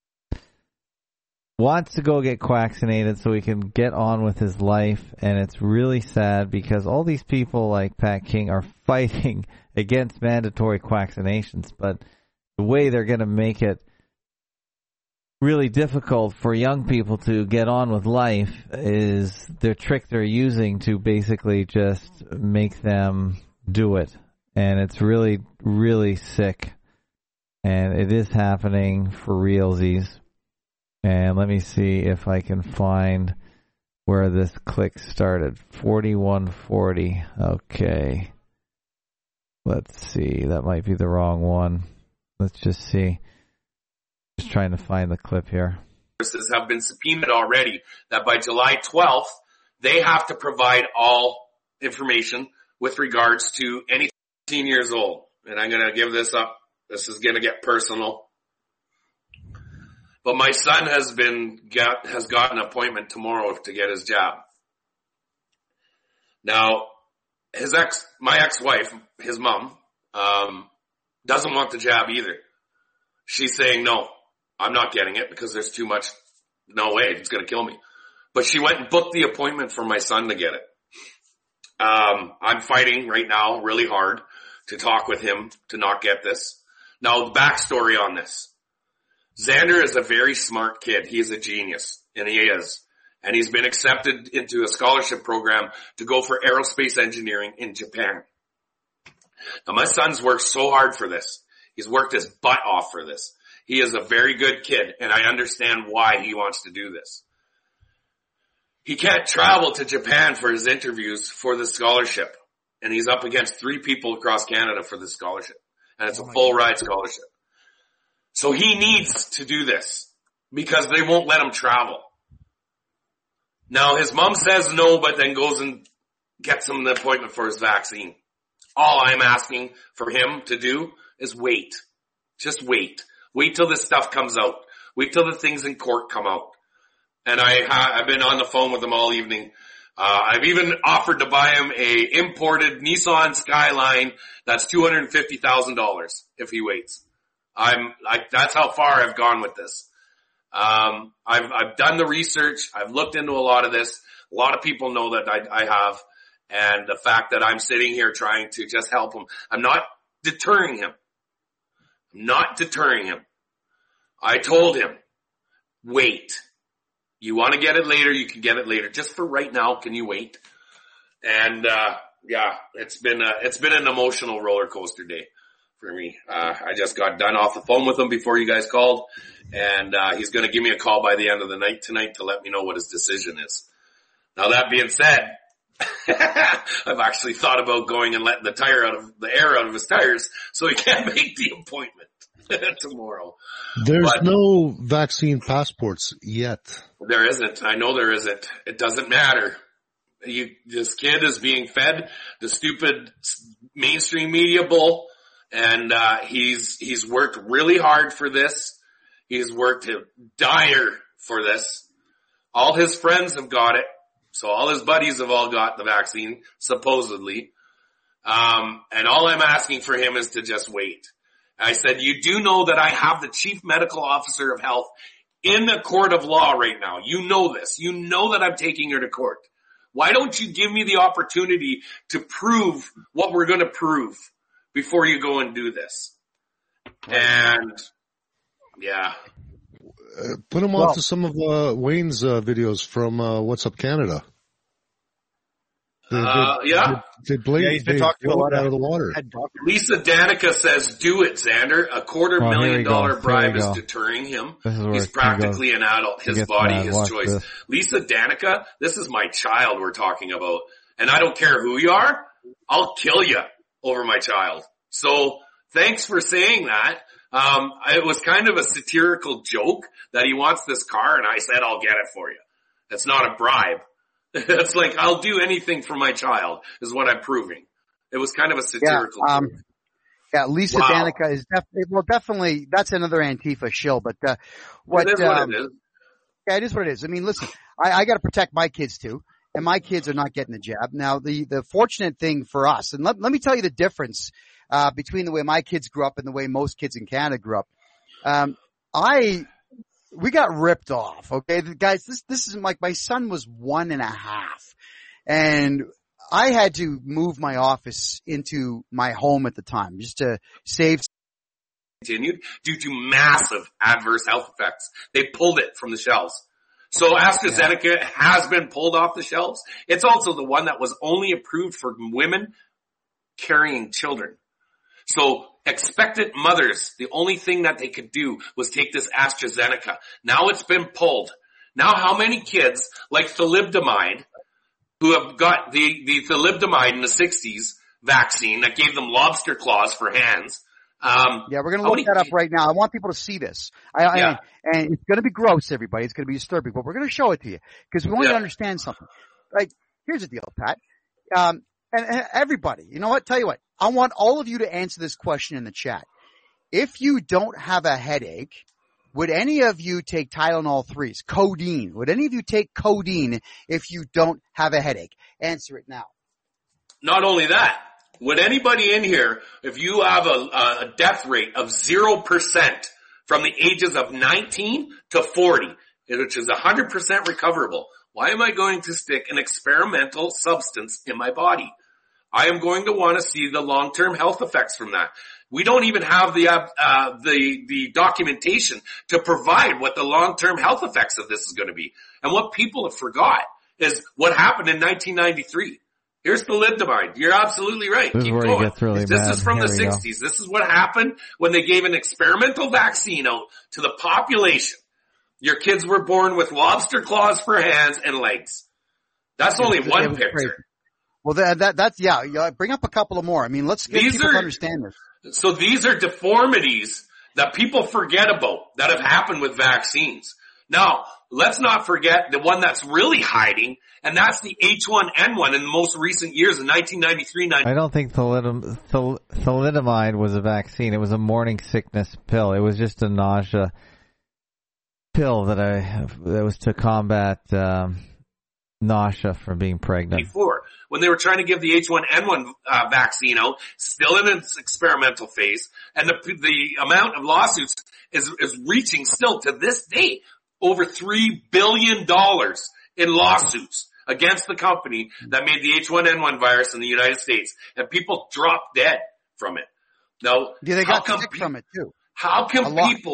wants to go get vaccinated so he can get on with his life. And it's really sad because all these people like Pat King are fighting against mandatory vaccinations. But the way they're going to make it really difficult for young people to get on with life is their trick they're using to basically just make them do it. And it's really, really sick. And it is happening for realsies. And let me see if I can find where this click started. 4140. Okay. Let's see. That might be the wrong one. Let's just see. Just trying to find the clip here. Have been subpoenaed already that by July 12th, they have to provide all information with regards to any 18 years old. And I'm going to give this up. This is going to get personal. But my son has got an appointment tomorrow to get his jab. Now, my ex-wife, his mom, doesn't want the jab either. She's saying, no, I'm not getting it because there's too much. No way, it's going to kill me. But she went and booked the appointment for my son to get it. I'm fighting right now really hard to talk with him to not get this. Now, the backstory on this. Xander is a very smart kid. He is a genius, and he is. And he's been accepted into a scholarship program to go for aerospace engineering in Japan. Now, my son's worked so hard for this. He's worked his butt off for this. He is a very good kid, and I understand why he wants to do this. He can't travel to Japan for his interviews for the scholarship, and he's up against 3 people across Canada for the scholarship, and it's a full ride scholarship. So he needs to do this because they won't let him travel. Now his mom says no, but then goes and gets him the appointment for his vaccine. All I'm asking for him to do is wait. Just wait. Wait till this stuff comes out. Wait till the things in court come out. And I've been on the phone with him all evening. I've even offered to buy him a imported Nissan Skyline that's $250,000 if he waits. That's how far I've gone with this. I've done the research. I've looked into a lot of this. A lot of people know that I have. And the fact that I'm sitting here trying to just help him. I'm not deterring him. I told him, wait. You want to get it later, you can get it later. Just for right now, can you wait? And, it's been an emotional roller coaster day for me. I just got done off the phone with him before you guys called, and he's going to give me a call by the end of the night tonight to let me know what his decision is. Now that being said, I've actually thought about going and letting the air out of his tires so he can't make the appointment tomorrow. There's no vaccine passports yet. There isn't. I know there isn't. It doesn't matter. This kid is being fed the stupid mainstream media bull, and he's worked really hard for this. He's worked dire for this. All his friends have got it, so all his buddies have all got the vaccine, supposedly. And all I'm asking for him is to just wait. I said, you do know that I have the chief medical officer of health in the court of law right now. You know this. You know that I'm taking her to court. Why don't you give me the opportunity to prove what we're going to prove before you go and do this? And, yeah. Put him on to some of Wayne's videos from What's Up Canada. They he's been talking a lot out of the water. Lisa Danica says, do it, Xander. $250,000 bribe is deterring him. He's practically an adult. His body, his choice. This. Lisa Danica, this is my child we're talking about. And I don't care who you are. I'll kill you over my child. So thanks for saying that. It was kind of a satirical joke that he wants this car, and I said, I'll get it for you. It's not a bribe. It's like, I'll do anything for my child, is what I'm proving. It was kind of a satirical joke. Yeah, Lisa Danica is definitely, that's another Antifa shill, but, it is what it is. Yeah, it is what it is. I mean, listen, I gotta protect my kids too, and my kids are not getting the jab. Now, the fortunate thing for us, and let me tell you the difference, between the way my kids grew up and the way most kids in Canada grew up. We got ripped off, okay? Guys, this is like, my son was 1.5, and I had to move my office into my home at the time just to save. Continued due to massive adverse health effects. They pulled it from the shelves. So AstraZeneca has been pulled off the shelves. It's also the one that was only approved for women carrying children. So expectant mothers, the only thing that they could do was take this AstraZeneca. Now it's been pulled. Now how many kids like thalidomide, who have got the thalidomide in the 60s, vaccine that gave them lobster claws for hands. Yeah, we're going to look that up right now. I want people to see this. And it's going to be gross, everybody. It's going to be disturbing, but we're going to show it to you because we want you to understand something. Like, here's the deal, Pat. And everybody, you know what? Tell you what. I want all of you to answer this question in the chat. If you don't have a headache, would any of you take Tylenol 3s? Codeine. Would any of you take codeine if you don't have a headache? Answer it now. Not only that, would anybody in here, if you have a death rate of 0% from the ages of 19 to 40, which is 100% recoverable, why am I going to stick an experimental substance in my body? I am going to want to see the long-term health effects from that. We don't even have the documentation to provide what the long-term health effects of this is going to be. And what people have forgot is what happened in 1993. Here's thalidomide. You're absolutely right. This Keep is where going. He gets really This mad. is from Here the we go. 60s. This is what happened when they gave an experimental vaccine out to the population. Your kids were born with lobster claws for hands and legs. That's only one picture. Crazy. Well, that's bring up a couple of more. I mean, let's get people to understand this. So these are deformities that people forget about that have happened with vaccines. Now, let's not forget the one that's really hiding, and that's the H1N1 in the most recent years in 1993. I don't think thalidomide was a vaccine. It was a morning sickness pill. It was just a nausea pill that was to combat nausea from being pregnant. Before, when they were trying to give the H1N1 vaccine out, still in its experimental phase, and the amount of lawsuits is reaching still to this day over $3 billion in lawsuits against the company that made the H1N1 virus in the United States, and people dropped dead from it. Now, they got sick from it too. How can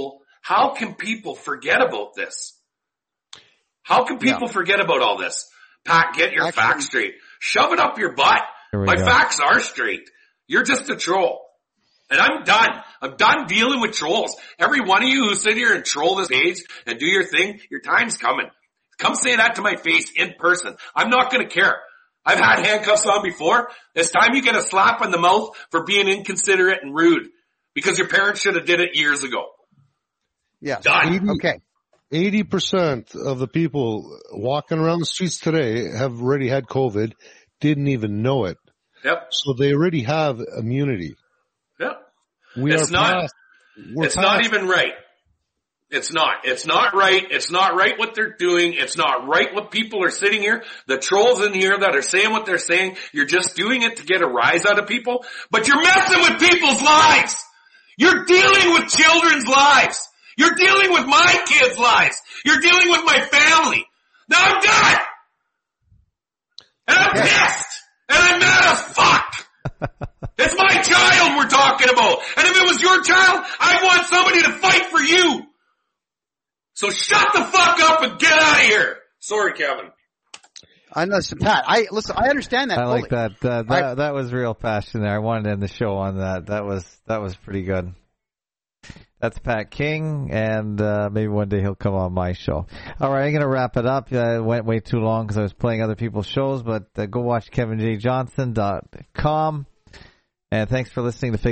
people forget about this? How can people forget about all this? Pat, get your facts straight. Shove it up your butt. My facts are straight. You're just a troll. And I'm done. I'm done dealing with trolls. Every one of you who sit here and troll this page and do your thing, your time's coming. Come say that to my face in person. I'm not going to care. I've had handcuffs on before. It's time you get a slap in the mouth for being inconsiderate and rude because your parents should have did it years ago. Yeah. Done. Okay. 80% of the people walking around the streets today have already had COVID, didn't even know it. Yep. So they already have immunity. Yep. It's not even right. It's not right. It's not right what they're doing. It's not right what people are sitting here. The trolls in here that are saying what they're saying, you're just doing it to get a rise out of people, but you're messing with people's lives. You're dealing with children's lives. You're dealing with my kids' lives. You're dealing with my family. Now I'm done. And I'm pissed. And I'm mad as fuck. It's my child we're talking about. And if it was your child, I'd want somebody to fight for you. So shut the fuck up and get out of here. Sorry, Kevin. I know, Pat. I understand that. I like that. That was real passion there. I wanted to end the show on that. That was pretty good. That's Pat King, and maybe one day he'll come on my show. All right, I'm going to wrap it up. It went way too long because I was playing other people's shows, but go watch KevinJJohnson.com. And thanks for listening to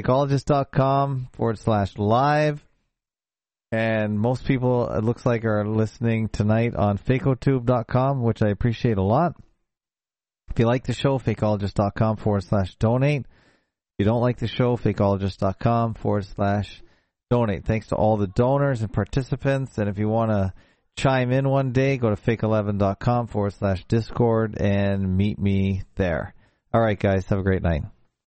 fakeologist.com/live. And most people, it looks like, are listening tonight on fakotube.com, which I appreciate a lot. If you like the show, fakeologist.com/donate. If you don't like the show, fakeologist.com/donate. Thanks to all the donors and participants. And if you want to chime in one day, go to fake11.com/Discord and meet me there. All right, guys. Have a great night.